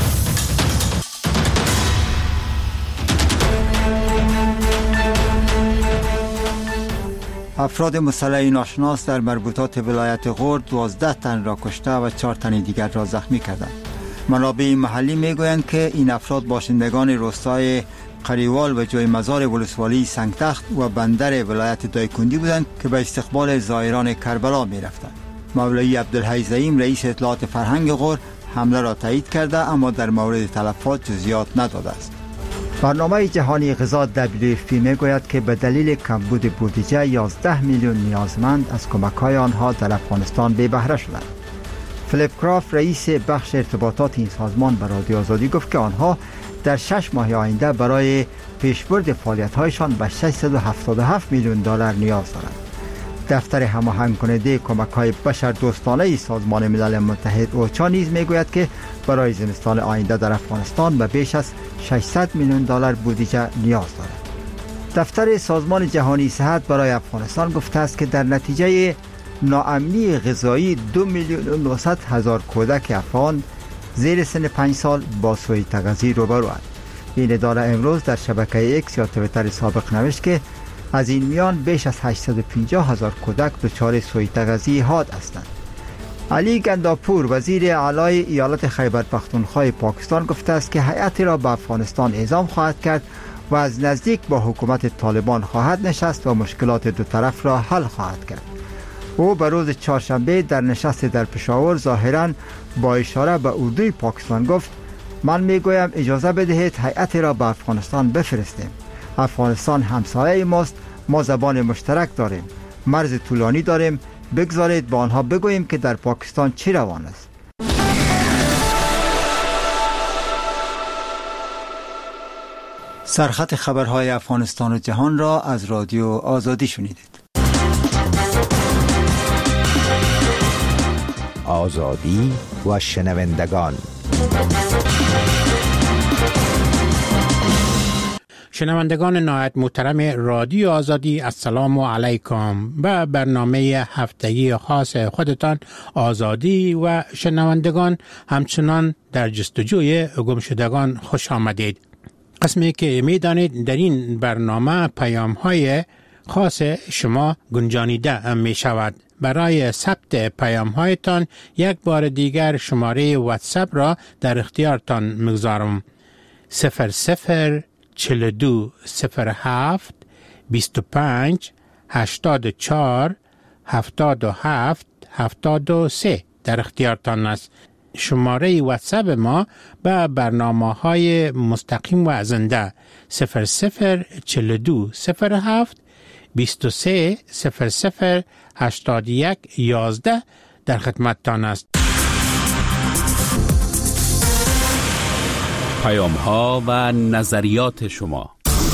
A: افراد مسلح ناشناس در مربوطات ولایت غور 12 تن را کشته و 4 تن دیگر را زخمی کردند. منابع محلی میگویند که این افراد باشندگان روستای قریوال و جای مزار ولسوالی سنگتخت و بندر ولایت دایکندی بودند که به استقبال زائران کربلا می رفتند. مولوی عبدالحی زعیم رئیس اطلاعات فرهنگ غور حمله را تایید کرده اما در مورد تلفات جزئیات نداده است. برنامه جهانی غذا WFP میگوید که به دلیل کمبود بودجه 11 میلیون نیازمند از کمک‌های آنها در افغانستان بی بهره شدند. فلیپ کرافت رئیس بخش ارتباطات این سازمان به رادیو آزادی گفت که آنها در 6 ماه آینده برای پیشبرد فعالیت‌هایشان به 677 میلیون دلار نیاز دارند. دفتر هماهنگ کننده کمک‌های بشردوستانه سازمان ملل متحد اوچا نیز میگوید که برای زمستان آینده در افغانستان به بیش از 600 میلیون دلار بودجه نیاز دارد. دفتر سازمان جهانی صحت برای افغانستان گفته است که در نتیجه ناامنی غذایی 2,900,000 کودک افغان زیر سن 5 سال با سوء تغذیه روبروند. این اداره امروز در شبکه ایکس یا توییتر سابق نوشت که از این میان بیش از 850,000 کودک دچار سوء تغذیه حاد هستند. علی گنداپور وزیر اعلی ایالت خیبر پختونخوا پاکستان گفته است که هیئتی را به افغانستان اعزام خواهد کرد و از نزدیک با حکومت طالبان خواهد نشست و مشکلات دو طرف را حل خواهد کرد. او به روز چهارشنبه در نشست در پشاور ظاهراً با اشاره به اردوی پاکستان گفت: من میگویم اجازه بدهید هیئتی را به افغانستان بفرستیم. افغانستان همسایه ماست، ما زبان مشترک داریم، مرز طولانی داریم، بگذارید با آنها بگوییم که در پاکستان چی روان است. سرخط خبرهای افغانستان و جهان را از رادیو آزادی شنیدید.
G: آزادی و شنوندگان.
H: شنوندگان نهایت محترم رادیو آزادی، السلام علیکم. به برنامه هفتگی خاص خودتان آزادی و شنوندگان همچنان در جستجوی گمشدگان خوش آمدید. قسمی که میدانید در این برنامه پیام‌های خاص شما گنجانیده می شود. برای ثبت پیام‌هایتان یک بار دیگر شماره واتساپ را در اختیارتان می‌گذارم. 0042 07 25 84 77 73 در اختیارتان است. شماره واتساپ ما به برنامه‌های مستقیم و زنده 0042 07 23 00 81 11 در خدمتتان است.
J: پیام‌ها و نظریات شما.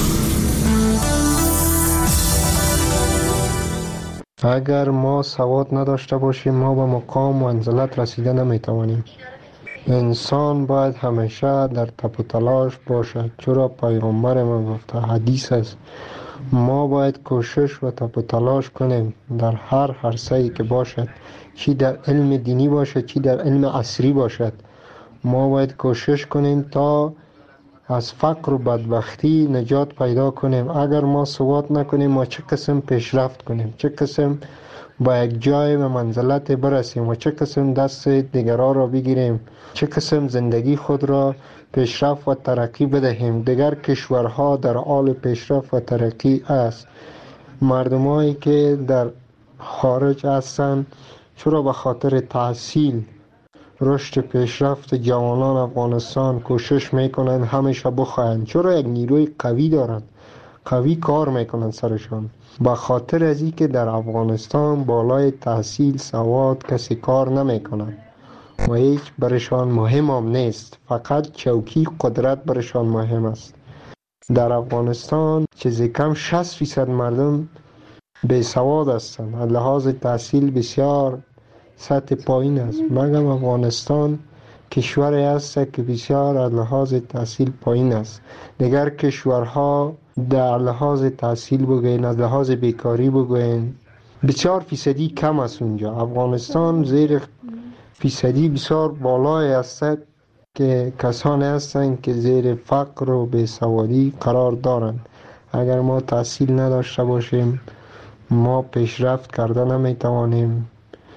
L: اگر ما سواد نداشته باشیم ما به مقام و منزلت رسیده نمیتوانیم. انسان باید همیشه در تپ و تلاش باشد، چرا پیامبر ما گفته، حدیث است. ما باید کوشش و تپ و تلاش کنیم در هر عرصه‌ای که باشد، چی در علم دینی باشد چی در علم عصری باشد. ما باید کوشش کنیم تا از فقر و بدبختی نجات پیدا کنیم. اگر ما سواد نکنیم ما چه قسم پیشرفت کنیم، چه قسم با یک جای به منزلت برسیم و چه قسم دست دیگران را بگیریم، چه قسم زندگی خود را پیشرفت و ترقی بدهیم. دیگر کشورها در حال پیشرفت و ترقی است. مردمایی که در خارج هستند چرا به خاطر تحصیل رشد پیشرفت جوانان افغانستان کوشش میکنند همیشه بخواهند، چرا یک نیروی قوی دارند، قوی کار میکنند سرشان. به خاطر از این که در افغانستان بالای تحصیل سواد کسی کار نمیکنند و هیچ برشان مهم هم نیست، فقط چوکی قدرت برشان مهم است. در افغانستان چیزی کم 60% مردم بی سواد هستند، از لحاظ تحصیل بسیار سطح پایین است. مگم افغانستان کشوری است که بسیار از لحاظ تحصیل پایین است. دیگر کشورها در لحاظ تحصیل بگوین، از لحاظ بیکاری بگوین، بسیار فیصدی کم است اونجا. افغانستان زیر فیصدی بسیار بالای است که کسانی هستند که زیر فقر و بیسوادی قرار دارند. اگر ما تحصیل نداشته باشیم ما پیشرفت کرده نمیتوانیم.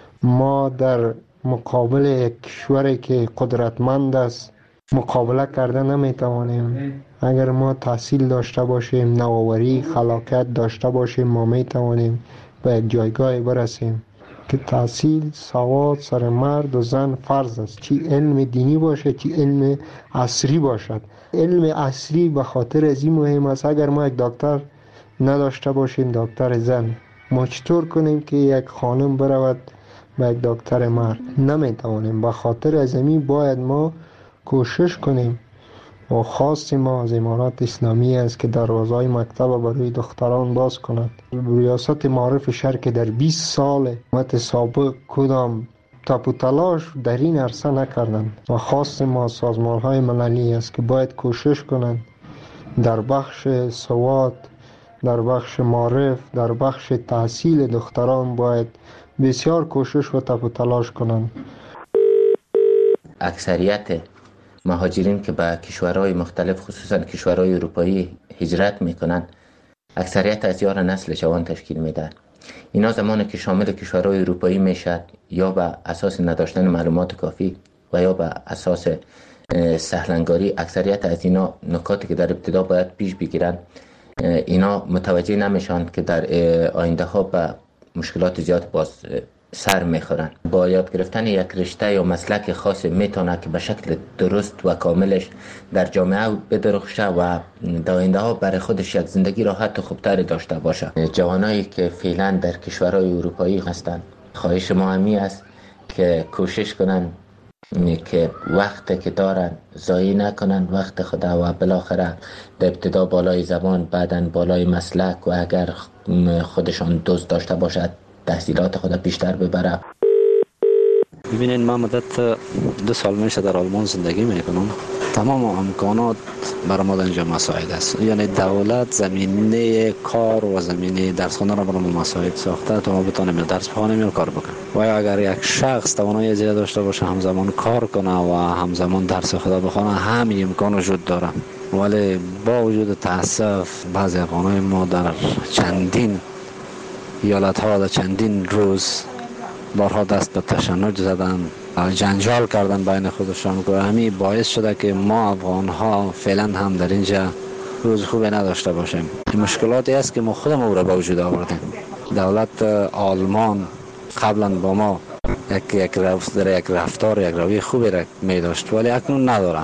L: ما در مقابل یک کشوری که قدرتمند است مقابله کرده نمیتوانیم. اگر ما تحصیل داشته باشیم، نوآوری، خلاقیت داشته باشیم، ما میتوانیم به یک جایگاه برسیم که تحصیل سواد سر مرد و زن فرض است، چی علم دینی باشه چی علم عصری باشد. علم عصری به خاطر از این مهم است. اگر ما یک دکتر نداشته باشیم، دکتر زن، ما چطور کنیم که یک خانم برود به یک دکتر مرد؟ نمیتوانیم. به خاطر از این باید ما کوشش کنیم و خواست ما از امارات اسلامی است که دروازهای مکتب برای دختران باز کند. ریاست معارف شهر که در 20 سال حکومت سابق کدام تپ و تلاش در این عرصه نکردند و خواست ما سازمان های مللی است که باید کوشش کنند در بخش سواد، در بخش معارف، در بخش تحصیل دختران باید بسیار کوشش و تپ و تلاش کنند.
K: اکثریت مهاجرین که به کشورهای مختلف خصوصا کشورهای اروپایی هجرت میکنن اکثریت از یار نسل جوان تشکیل میدن. اینا زمانی که شامل کشورهای اروپایی میشد یا به اساس نداشتن معلومات کافی و یا به اساس سهلنگاری، اکثریت از اینا نکاتی که در ابتدا باید پیش بگیرن اینا متوجه نمیشن که در آینده ها به مشکلات زیاد باز سر میخورن. با یاد گرفتن یک رشته یا مسلک خاص میتونه که به شکل درست و کاملش در جامعه بدرخشه و در آینده ها برای خودش یک زندگی راحت و خوبتری داشته باشه. جوانایی که فعلا در کشورهای اروپایی هستند، خواهش ما همی است که کوشش کنن که وقت که دارن ضایع نکنن وقت خدا و بالاخره در ابتدا بالای زبان، بعدن بالای مسلک و اگر خودشان دوست داشته باشد تحصیلات خود بیشتر ببره.
M: ببینید من مدت 2 سال میشه در آلمان زندگی میکنم. تمام امکانات برای ما اینجا مساعد است، یعنی دولت زمینه کار و زمینه درس خواندن را برای ما مساعد ساخته تا ما بتونیم درس بخوانیم یا کار بکنیم. و اگر یک شخص توانایی زیاد داشته باشه همزمان کار کنه و همزمان درس خدا بخونه همین امکان وجود داره. ولی با وجود تاسف بعضی افغانای ما در چندین ایالت ها در چندین روز بارها دست به تشنج زدن، جنجال کردن بین خودشان که همین باعث شده که ما افغان ها فعلا هم در اینجا روز خوبی نداشته باشیم. این مشکلاتی است که ما خودمون او را به وجود آوردیم. دولت آلمان قبلا با ما یک رفتار یک روی خوبی را می داشت ولی اکنون ندارم.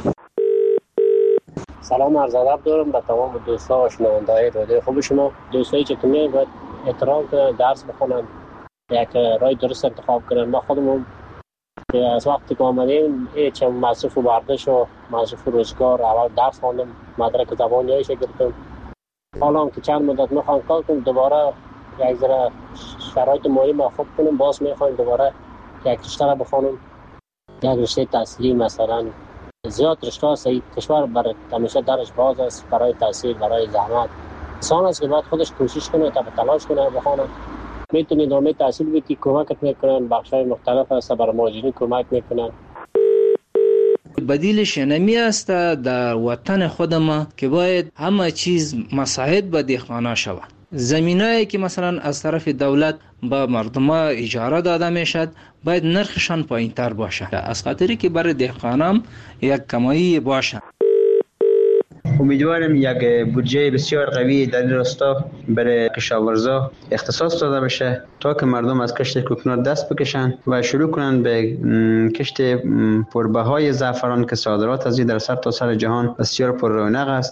N: سلام عرض ادب دارم به تمام دوستان و شنونده‌های رادیو خوب شما. دوستایی که میان باید احترام کنن، درس بخونن، یک راه درست انتخاب کنن. ما خودمون از وقتی که آمدیم هیچ مصرف و برداشت و مصرف و روزگار اول درس خواندم، مدرک زبانیایش گرفتم. حالا هم که چند مدت میخوام کار کنم دوباره یک ذره شرایط مالی ما خوب کنم، باز میخوایم دوباره یک رشته را بخونم، یک رشته تحصیلی مثلا. زیاد رشته هست کشور برای همیشه درش باز است برای تحصیل، برای زحمت. انسان است که باید خودش کوشش کنه تا تلاش کنه بخونه. میتونید ادامه تحصیل بدی، کمکت میکنن، بخشای مختلف هست برای مهاجرین کمک میکنن.
C: بدیلش نمی است در وطن خود ما که باید همه چیز مساعد به دهقانا شود. زمینایی که مثلا از طرف دولت با مردم اجاره داده میشد باید نرخشان پایین تر باشه، از خاطری که برای دهقانام یک کمایی باشه.
O: امیدوارم یک بودجه بسیار قوی در این راستا برای کشاورزا اختصاص داده بشه تا که مردم از کشت کوکنات دست بکشن و شروع کنن به کشت پربهای زعفران که صادرات از این در سرتاسر جهان بسیار پر رونق است.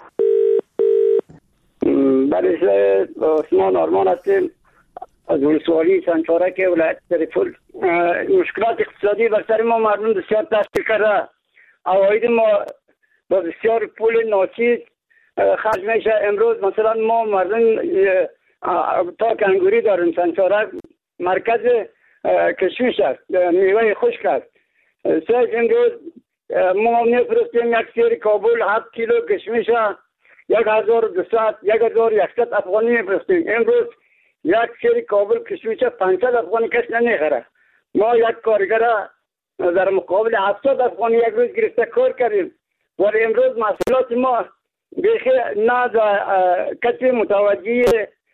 P: برای عثمان آرمان هستیم از ولسوالی سنچارک ولایت سرپل. مشکلات اقتصادی بر سر ما مردم بسیار تاثیر کرده. عواید ما با بسیار پول ناچیز خرج میشه. امروز مثلا ما مردم تا کنگوری داریم سنچارک مرکز کشمش است، میوه خشک است. امروز ما میفرستیم یک سیر کابل 7 کیلو کشمش 1200 1100 افغانی میفرستیم. امروز یک سری کابل کشمش 500 افغانی کس نمیخره. ما یک کارگر در مقابل 700 افغانی یک روز گرفته کار کردیم. ولی امروز محصولات ما بیخی نه کسی متوجه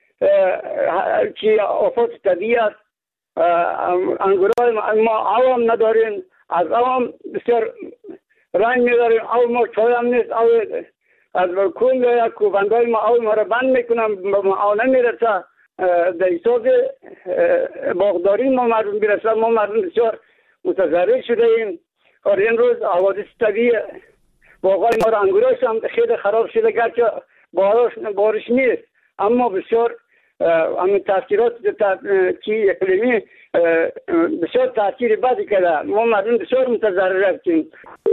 P: که آفات طبیعی است. انگورای ما عوام نداریم، از عوام بسیار رنگ میداریم. او ما چای هم نیست، او از کل یا کوبندای ما او ما را بند میکنم، ما او نمیرسه. در حساب باغداری ما مردم برسه. ما مردم بسیار متضرر شده ایم. اور امروز حوادث طبیعی باغای ما را انگوراش هم خیلی خراب شده، گرچه بارش نیست اما بسیار همین تاثیرات چی اقلیمی بسیار تاثیر بدی کرده. ما مردم بسیار متضرر هستیم.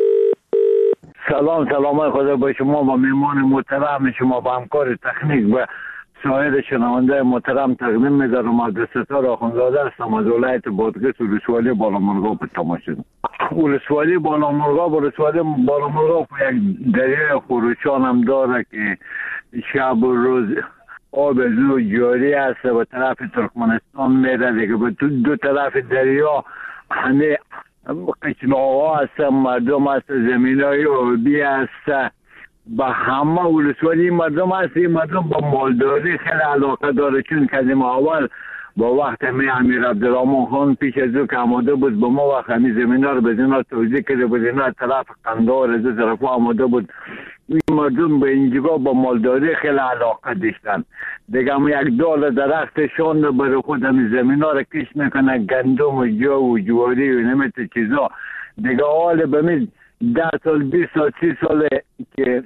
Q: سلام خدا با شما و میمان محترم شما با همکار تکنیک و سایر شنونده محترم تقدیم می‌دارم. عبدالستار آخوندزاده هستم از ولایت بادغیس ولسوالی بالامرغاب تماشید. ولسوالی بالامرغاب یک دریای خروشان هم داره که شب و روز آب زو جاری است و طرف ترکمنستان میره دیگه. به دو طرف دریا همه قچناها هست، مردم هست، زمینای آبی هست. با همه ولسوالی مردم هست. این مردم با مالداری خیلی علاقه داره، چون کدیم اول با وقت امیر عبدالرحمن خان پیش از او که آماده بود با ما وقت همی زمین ها رو به اینا توضیح کرده بود، اینا طرف قندار از طرف آماده بود. این مردم به اینجا با مالداری خیلی علاقه داشتن دیگه. هم یک دال درختشان رو برای خود همی زمین ها رو کش میکنن، گندم و جو و جواری و نمیت چیزا دیگه. حال به 10 سال 20 سال 30 ساله که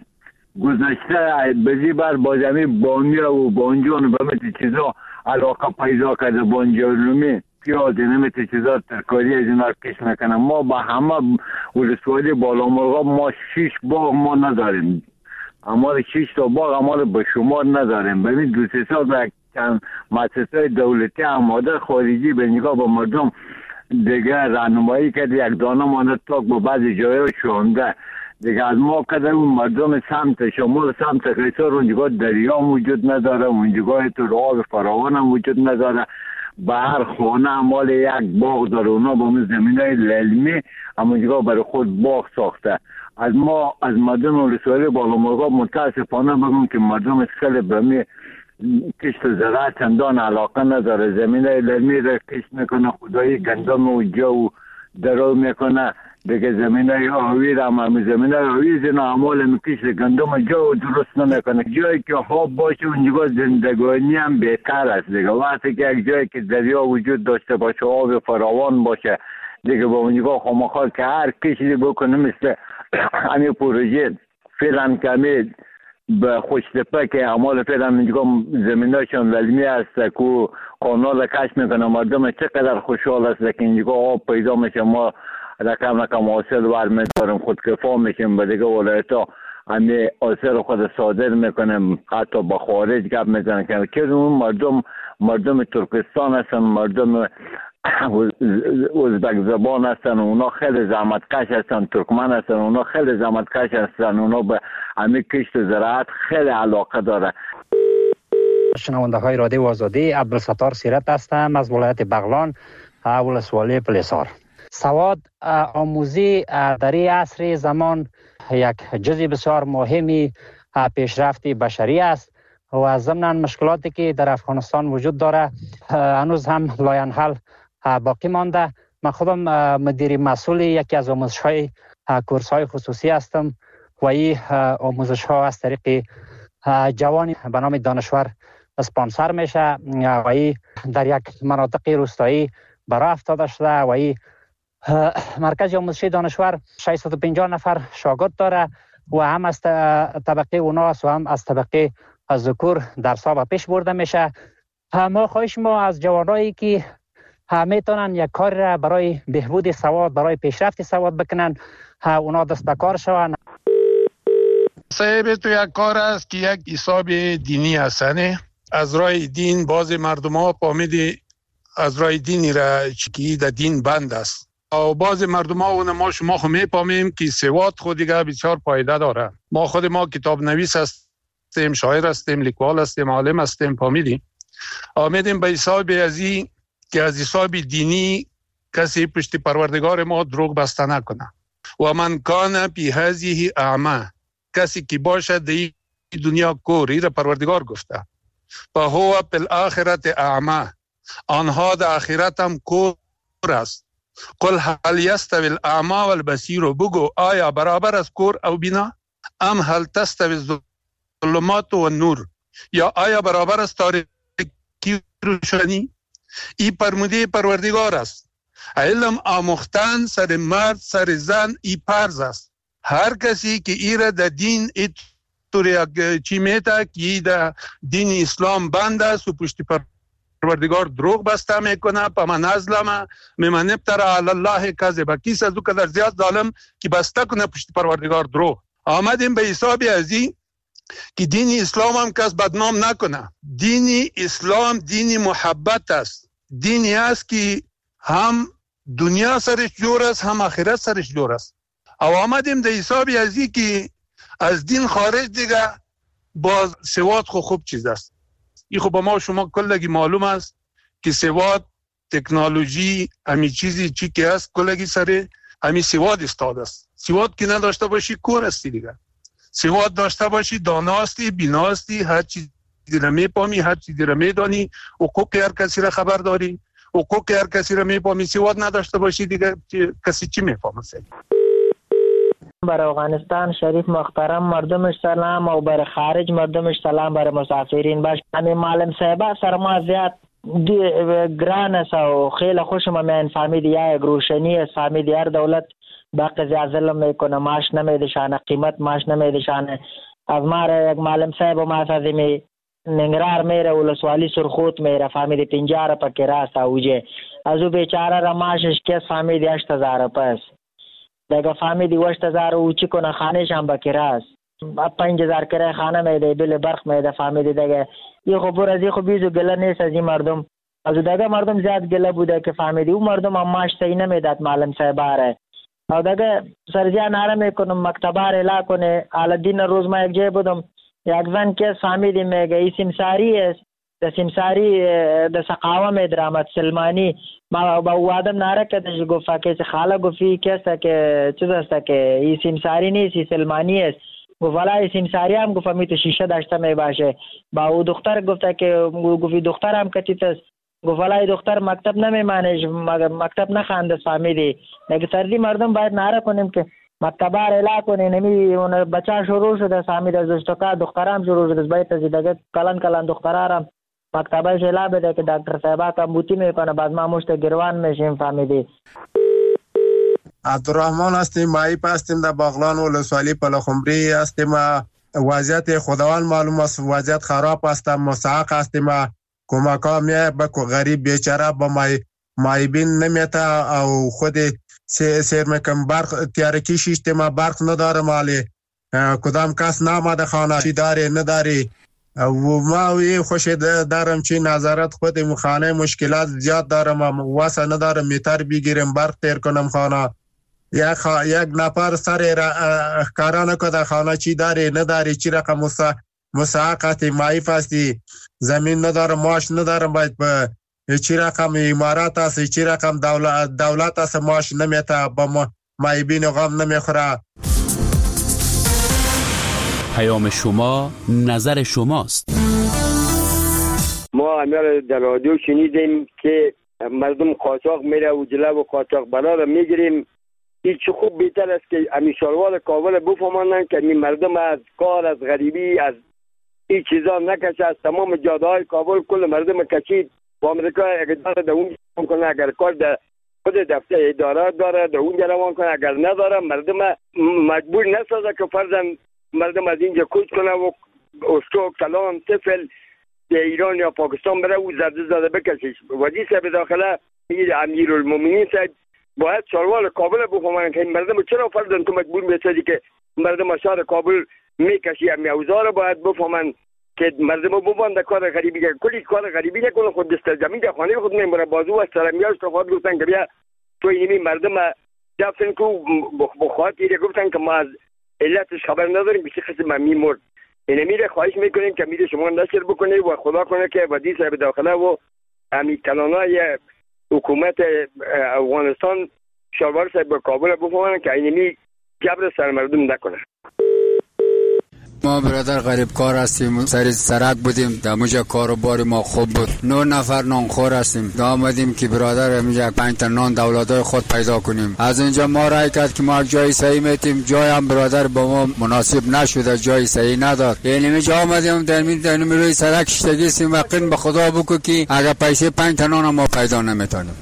Q: گذشته بزی بر با زمین بامیا و بانجان و بمیت چیزا علاقه پیدا کرده. بانجانومی پیاز نمیت چیزا ترکاری از اینا کش میکنن. ما با همه ولسوالی بالامرغاب ما 6 باغ ما نداریم. اما 6 تا باغ اما به شمار نداریم. ببین 2-3 سال به چند مؤسسه دولتی آماده خارجی به نگاه با مردم دیگه راهنمایی کرد. یک دانه مانه تاک با بعضی جایها شونده دیگه. از ما کده اون مردم سمت شمال سمت قیصر اونجا دریا وجود نداره، اونجا تو آب فراوان هم وجود نداره. به هر خانه عمال یک باغ داره. اونا با من زمین های للمی همونجا برای خود باغ ساخته. از ما از مردم ولسوالی بالامرغاب متاسفانه بگم که مردم خیلی به می کشت زراعت چندان علاقه نداره. زمین های للمی را کشت میکنه، خدایی گندم و جو و درو میکنه دیگه. زمین های آوی را هم زمین های آوی زینا عمال میکشت گندم جو درست نمیکنه. جایی که خواب باشه اونجا زندگانی هم بهتر است دیگه. وقتی که یک جایی که دریا وجود داشته باشه، آب فراوان باشه دیگه، با اونجا خامخواه که هر کشی بکنه مثل همین پروژه فعلا کمی به خوشتپه که اعمال فعلا اونجا زمیناشون للمی است که کانال کش میکنه. مردم چقدر خوشحال است که اینجا آب پیدا میشه. ما رقم حاصل برمیداریم، خودکفا میشیم به دیگه ولایت ها. همین حاصل خود صادر میکنیم، حتی با خارج گپ میزنن که اون مردم ترکستان هستن، مردم ازبک زبان هستن، اونا خیلی زحمتکش هستن. ترکمن هستن، اونا خیلی زحمتکش هستن. اونا به همین کشت و زراعت خیلی علاقه داره.
Y: شنونده های رادیو آزادی، عبدالستار سیرت هستم از ولایت بغلان ولسوالی پلیسار. سواد آموزی در این عصر زمان یک جزء بسیار مهمی پیشرفت بشری است و ضمن مشکلاتی که در افغانستان وجود داره هنوز هم لاینحل باقی مانده. من خودم مدیر مسئول یکی از آموزش‌های کورس‌های خصوصی هستم و این آموزش‌ها از طریق جوانی به نام دانشور اسپانسر میشه و این در یک مناطق روستایی برای افتاده شده و این مرکز آموزشی دانشور 650 نفر شاگرد داره و هم از طبقه اوناس و هم از طبقه ذکور درس‌ها به پیش برده میشه. ما خواهش ما از جوانایی که میتونن یک کار را برای بهبود سواد، برای پیشرفت سواد بکنن، اونا دست به کار شوند.
F: صاحب تو یک کار است که یک حساب دینی هستنه. از راه دین باز مردم ها فهمیدی از راه دینی را که در دین بند است و باز مردم ها و شما خود میفهمیم که سواد خود دیگه بسیار فایده داره. خود ما کتاب نویس هستیم، شاعر هستیم، لیکوال هستیم، عالم هستیم، فهمیدیم آمدیم به حساب ازی که از حساب دینی کسی پشت پروردگار ما دروغ بسته نکنه. و من کان پی هذه اعمى، کسی که باشد در دنیا کور، این پروردگار گفته، فهو فی الاخرة اعمى، آنها در آخرت هم کور است. قل هل یستوی الاعمى والبصیر، بگو آیا برابر است کور او بینا؟ ام هل تستوی الظلمات و نور، یا آیا برابر است تاریکی روشنی؟ ای فرموده پروردگار است. علم آموختن سر مرد سر زن ای فرض است. هر کسی که ایره در دین چی میته که در دین اسلام بند است و پشت پروردگار دروغ بسته میکنه، فمن ازلم ممن افتری علی الله کذبا، کیست از او که در زیاد ظالم که بسته کنه پشت پروردگار دروغ. آمدیم به حساب ازی که دین اسلام هم کس بدنام نکنه. دین اسلام دین محبت است، دینی است که هم دنیا سرش جور است هم آخرت سرش جور است. او آمدیم در حساب ازی که از دین خارج دیگه باز سواد خوب چیز است. این خب ما شما کلگی معلوم است که سواد تکنولوژی همی چیزی چی که است کلگی سر همی سواد استاد است. سواد که نداشته باشی کور استی دیگه. سواد داشته باشی داناستی، بیناستی، هر چیزی را میپامی، هر چیزی را میدانی، حقوق هر کسی را خبر داری، حقوق هر کسی را میپامی. سواد نداشته باشی دیگه کسی چی میفهمه؟
I: برای افغانستان شریف محترم مردمش سلام و برای خارج مردمش سلام، برای مسافرین باش. همین معلم صاحبه سر ما زیاد گران است و خیلی خوشم من فهمید یک روشنی است، فهمید هر دولت باقی زیاد ظلم میکنه، ماش نمیدشانه، قیمت ماش نمیدشانه. از ما یک معلم صاحب ما فهمی ننگرار میره ولسوالی سرخوت میره، فهمید 50 روپیه راست اوجه از او بیچاره را ماشش کس فهمید 8000 روپیه دیگه، فهمیدی 8000 او چی کنه خانهش هم بکره است، 5000 کرایه خانه میده، بل برق میده، فهمیدی دیگه. این خبر از این بیزو گله نیست از این مردم، از دیگه مردم زیاد گله بوده که فهمیدی او مردم هم ماش صحیح نمیداد معلم صاحباره او دیگه سرجا ناره میکنم مکتبار اعلا کنه. الدین روز ما یک جای بودم یک زن که فهمیدی میگه این سمساری است، د سمساری د سقاوه درآمد سلمانی ما با وادم ناره کده گفت که خاله گفتی کسا که چیز است که این سمساری نیست این سلمانی است. گفت والا این سمساری هم گفت می تو شیشه داشته می باشه. با او دختر گفت که گفتی دختر هم کتیت است. گفت والا این دختر مکتب نمیمانه، مکتب نخوانده فهمیدی. لیکن سردی مردم باید ناره کنیم که مکتبار اعلا کنه. نمی اون بچه شروع شده فهمید از دشتکا دخترام شروع شده باید از دیگه کلان دخترام مکتبش اعلا بده که دکتر صاحبا کمبوتی میکنه بعد ما مشت گروان میشیم فهمیدی.
R: عبدالرحمن هستیم، مایپ هستیم در باغلان ولسوالی پلخمبری هستیم. وضعیت خداوند معلوم است، وضعیت خراب است، مساق هستیم. کمک ها میه به غریب بیچاره با مایبین نمیته او خود سیر میکن برق تیارکی شیشتیم برق نداره مالی کدام کس نامده خانه چی داری نداری و ما خوش دارم چی نظارت خود خانه مشکلات زیاد دارم واسه ندارم میتر بگیرم برق تیر کنم خانه یک نفر سر کارانه که خانه چی داری نداری چی رقم مساقاتی مایف هستی زمین ندارم ماش ندارم باید چی رقم امارات است، چی رقم دولت است، ماش نمیته، با مایبین غم نمیخوره.
J: پیام شما نظر شماست.
D: ما امیر در رادیو شنیدیم که مردم قاچاق میره و جلو و قاچاق بنا رو میگیریم. این چه خوب بهتر است که امی شاروار کابل بفهمانند که این مردم از کار، از غریبی، از این چیزا نکشه. از تمام جاده های کابل کل مردم کشید و امریکا اقدار در اون روان کنه. اگر کار در خود دفتر اداره داره در اونجا روان کنه، اگر نداره مردم مجبور نسازه که فرضاً مردم از اینجا کوچ کنه و استوک کلان طفل به ایران یا پاکستان بره و زده بکشش. وزیر صاحب داخله امیرالمومنین صاحب باید شاروار کابل بفهمن که این مردم چرا فرضاً تو مجبور میسازی که مردم شهر کابل میکشی. امی اوزار باید بفهمن که مردم ببند کار غریبی که کلی کار غریبی نکنه. خود دست زمین در خانه خود میمونه بازو و سرمیاش تو خود گفتن که بیا تو اینمی مردم دفن کو بخواد ایره گفتن که ما از علتش خبر نداریم بسی قسم میمرد. اینمی را خواهش میکنیم که میره شما نشر بکنه و خدا کنه که وزیر صاحب داخله و امی کلانای حکومت افغانستان شاروار صاحب کابل بفهمن که اینمی جبر سر مردم نکنه.
S: ما برادر غریب کار هستیم، سر سرک بودیم، در موجه کاروبار ما خوب بود. 9 نفر نانخور هستیم، دا آمدیم که برادر همینجا 5 تا نان دولتای خود پیدا کنیم. از اونجا ما رای کرد که ما جای صحیح میتیم، جای هم برادر با ما مناسب نشده، جای صحیح نداد. یعنی اینجا آمدیم در روی سرک شتگی سیم وقین به خدا بگو که اگر پیسه 5 تا نان ما پیدا نمیتونیم.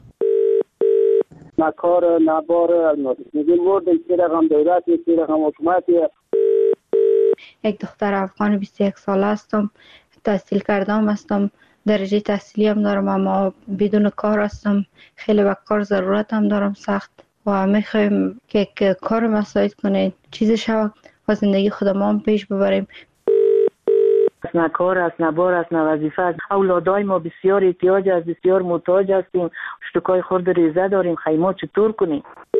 T: نکار نبار میگیم ورد یک رقم دولت، یک رقم حکومت.
U: یک دختر افغان 21 ساله هستم، تحصیل کردم هستم، درجه تحصیلی هم دارم، اما بدون کار هستم. خیلی به کار ضرورت هم دارم سخت و میخوایم که کار مساعد کنید، چیز شود و زندگی خودمان پیش ببریم.
I: نه کار است، نه بار است، نه وظیفه است. اولادای ما بسیار احتیاج است، بسیار محتاج هستیم. شتکای خورد ریزه داریم، خیمه چطور کنیم؟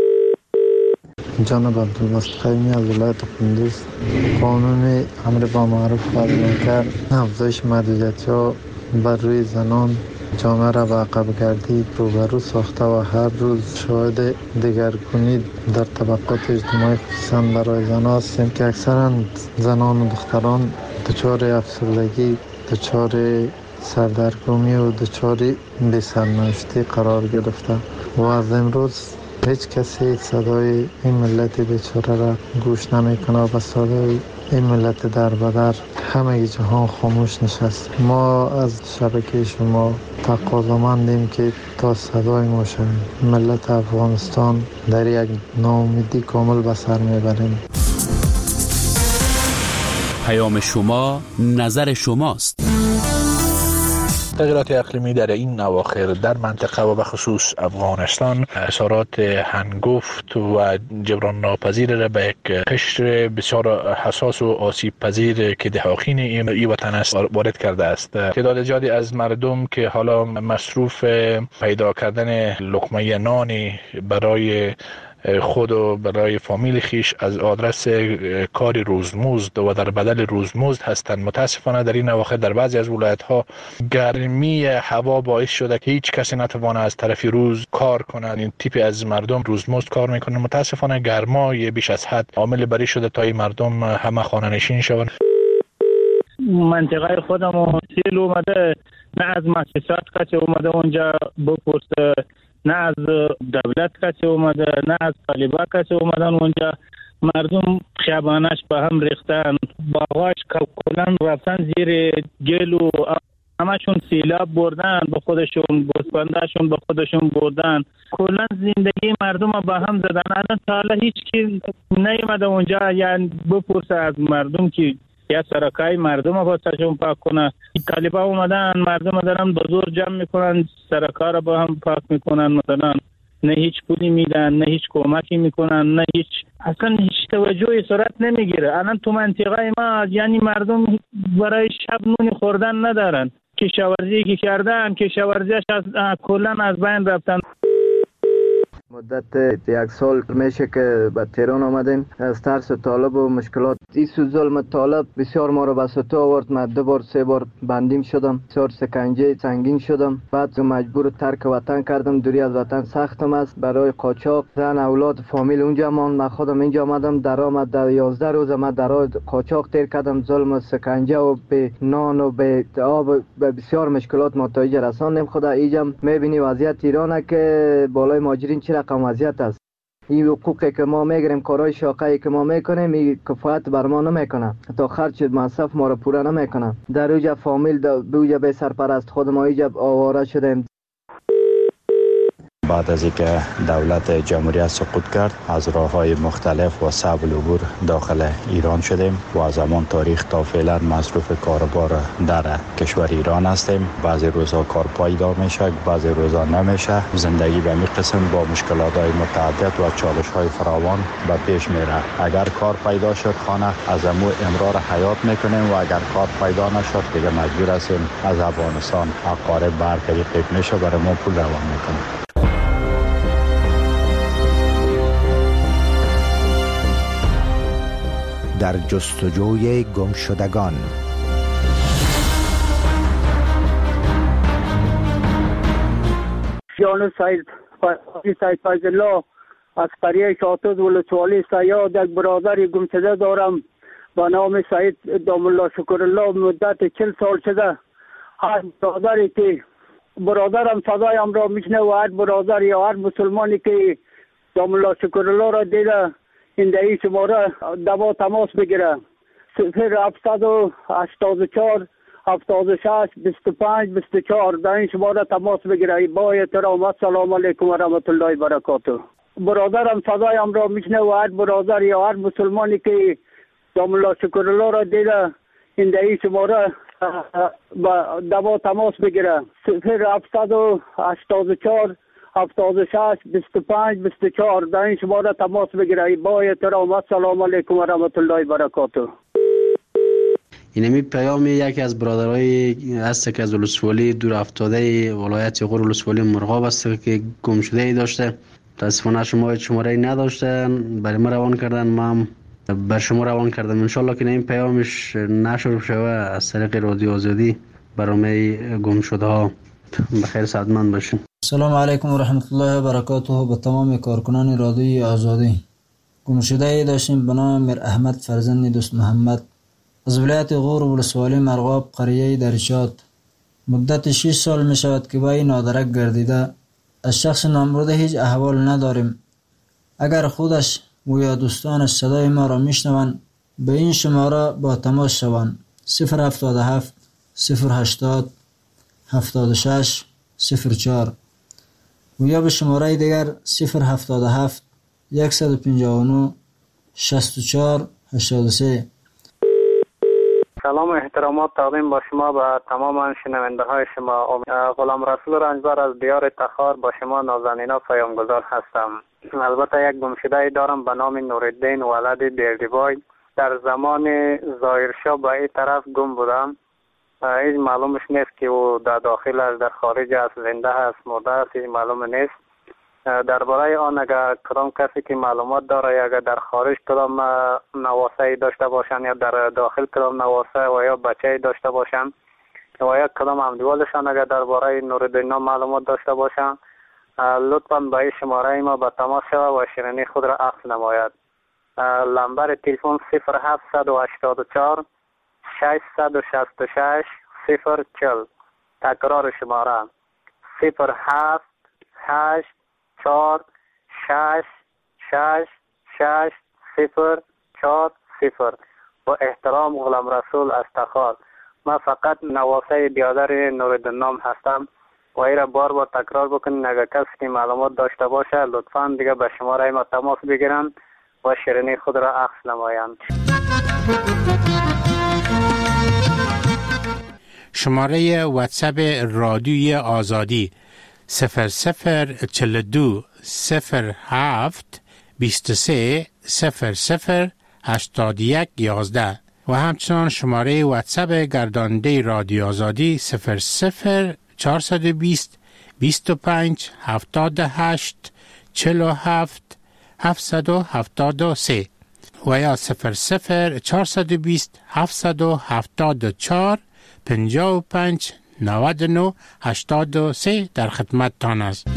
L: جناب عبدالباسط خیمی از ولایت قندوز. قانون امر با معروف و منکر افزایش محدودیت‌ها بر روی زنان جامعه را به عقب گردید روبرو ساخته و هر روز شاهد دگرگونی در طبقات اجتماعی خصوصا برای زنان هستیم که اکثرا زنان و دختران دچار افسردگی، دچار سردرگمی و دچار بی‌سرنوشتی قرار گرفته و از امروز هیچ کسی صدای این ملت بیچاره را گوش نمیکنه و صدای این ملت در بدر همه جهان خاموش نشست. ما از شبکه شما تقاضامندیم که تا صدای ما شویم. ملت افغانستان در یک ناامیدی کامل به سر میبریم.
J: پیام شما نظر شماست.
W: تغییرات اقلیمی در این اواخر در منطقه و به خصوص افغانستان اثرات هنگفت و جبران ناپذیر را به یک قشر بسیار حساس و آسیب پذیر که دهاقین این وطن است وارد کرده است. تعداد زیادی از مردم که حالا مصروف پیدا کردن لقمه نانی برای خود و برای فامیل خیش از آدرس کار روزمزد و در بدل روزمزد هستند. متاسفانه در این اواخر در بعضی از ولایت‌ها گرمی هوا باعث شده که هیچ کسی نتوانه از طرف روز کار کنه. این تیپ از مردم روزمزد کار میکنه. متاسفانه گرمای بیش از حد عامل بری شده تا این مردم همه خانه نشین شوند.
T: منطقه خودم سیل اومده، نه از مؤسسات کسی اومده اونجا بپرسه، نه از دولت کسی اومده، نه از طالبا کسی اومدن اونجا. مردم خیابانش به هم ریختن، باغاش کلن رفتن زیر گل و همشون سیلاب بردن به خودشون، بسپندهشون به خودشون بردن. کلن زندگی مردم به هم زدن. الان تا حالا هیچ کی نیومده اونجا یعنی بپرسه از مردم که یا سرکای مردم واسهشون پاک کنه. طالبا اومدن مردم دارن به زور جمع میکنن، سرکا رو با هم پاک میکنن. مثلا نه هیچ پولی میدن، نه هیچ کمکی میکنن، نه هیچ اصلا هیچ توجهی صورت نمیگیره. الان تو منطقه ما یعنی مردم برای شب نون خوردن ندارن. کشاورزی که کردن کشاورزیش از کلا از بین رفتن.
A: مدت 1 سال میشه که به تهران آمدیم. از ترس طالب و مشکلات این ظلم طالب بسیار ما رو به سطح آورد. من 2 بار 3 بار بندیم شدم، بسیار سکنجه سنگین شدم. بعد مجبور ترک وطن کردم. دوری از وطن سختم است. برای قاچاق زن اولاد فامیل اونجا ماند. من خودم اینجا آمدم. درآمد در 11 روز من در قاچاق تیر کردم. ظلم سکنجه و به نان و به آب به بسیار مشکلات نتایج رساندیم. خدا اینجا میبینی وضعیت ایرانه که بالای مهاجرین چه رقم وضعیت است. این حقوقی که ما میگیریم، کارهای شاقه‌ای که ما میکنیم، این کفایت بر ما نمیکنه. تا خرج مصرف ما رو پوره نمیکنه. در اوجا فامیل بوجا به سرپرست خود ما اینجا آواره شدیم.
B: بعد از اینکه دولت جمهوریت سقوط کرد، از راه‌های مختلف و صعب العبور داخل ایران شدیم و از همان تاریخ تا فعلا مصروف کاربار در کشور ایران هستیم. بعضی روزها کار پیدا میشه، بعضی روزها نمیشه. زندگی به این قسم با مشکلات‌های متعدد و چالش‌های فراوان به پیش میره. اگر کار پیدا شد خانه از امو امرار حیات میکنیم و اگر کار پیدا نشد دیگه مجبور هستیم از افغانستان اقارب بر طریق میشه برای ما پول روان میکنیم.
G: در جستجوی گمشدگان.
P: جان سید فیض الله از قریه شاتوز ولسوالی سیاد یک برادر گمشده دارم به نام سید دام الله شکر الله. مدت 40 سال شده. هر برادری که برادرم صدایم را میشنه و هر برادر یا هر مسلمانی که دام الله شکر الله را دیده این دهی شماره دوا تماس بگیره. 0784 76 25 24 در این شماره تماس بگیره. با احترام السلام علیکم و رحمت الله و برکاته. برادرم صدایم را میشنه و هر برادر یا هر مسلمانی که دام الله شکر الله را دیده این دهی شماره دوا تماس بگیره. 0784 76 25 24 در این شماره تماس بگیره. با احترام السلام علیکم و رحمت الله و برکاته.
M: اینمی پیام یکی از برادرای هست که از ولسوالی دور افتاده ولایت غور ولسوالی مرغاب است که گم شده ای داشته. متاسفانه شماره نداشته، برای ما روان کردن. ما بر شما روان کردم. انشالله که این پیامش نشر شوه از طریق رادیو آزادی برای گم شده ها. بخیر سعادتمند باشین.
E: سلام علیکم و رحمت الله و برکاته. به تمام کارکنان رادیوی آزادی. گمشده ای داشتیم به نام میر احمد فرزند دوست محمد از ولایت غور ولسوالی مرغاب قریه درشات. مدت 6 سال می شود که با این نادرک گردیده. از شخص نامبرده هیچ احوال نداریم. اگر خودش و یا دوستانش صدای ما را میشنوند به این شماره با تماس شوند. 077 080 76 04 و یا به شماره دیگر 077 159 64 83.
V: سلام و احترامات تقدیم با شما به تمام شنونده های شما. غلام رسول رنجبر از دیار تخار با شما نازنینا پیامگذار هستم. البته یک گمشده دارم به نام نورالدین ولد بیردیبای. در زمان ظاهرشاه به این طرف گم بودم. هیچ معلومش نیست که او در داخل است، در خارج است، زنده است، مرده است، هیچ معلوم نیست. درباره آن اگر کدام کسی که معلومات داره یا اگر در خارج کدام نواسه داشته باشند یا در داخل کدام نواسه و یا بچه داشته باشند و یا کدام همدیوالشان اگر درباره نورالدین معلومات داشته باشند لطفاً به این شماره ما به تماس شود و شیرینی خود را عکس نماید. نمبر تلفن 0784 666 040. تکرار شماره 078 4 6 6 6 0 4 0. با احترام غلام رسول از تخار. من فقط نواسه بیادر نورالدین هستم و ای را بار تکرار بکنین. اگر کسی که معلومات داشته باشه لطفاً دیگه به شماره ما تماس بگیرن و شیرینی خود را عکس نمایند.
H: شماره واتساپ رادیوی آزادی 0042 07 23 00 81 11 و همچنان شماره واتساپ گرداننده رادیو آزادی 00 420 25 78 47 773 و یا 00 420 774 55 99 83 در خدمت تان است.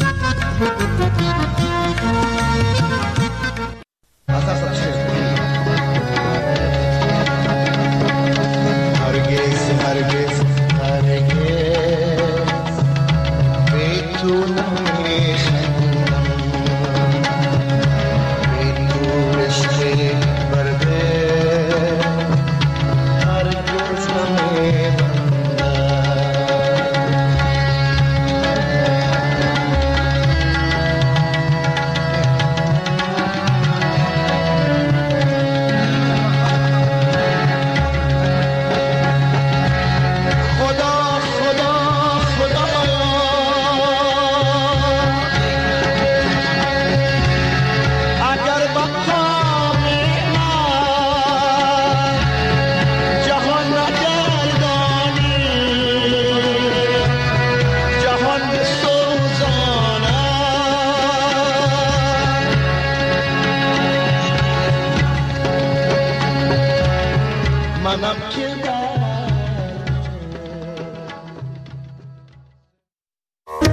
C: منم که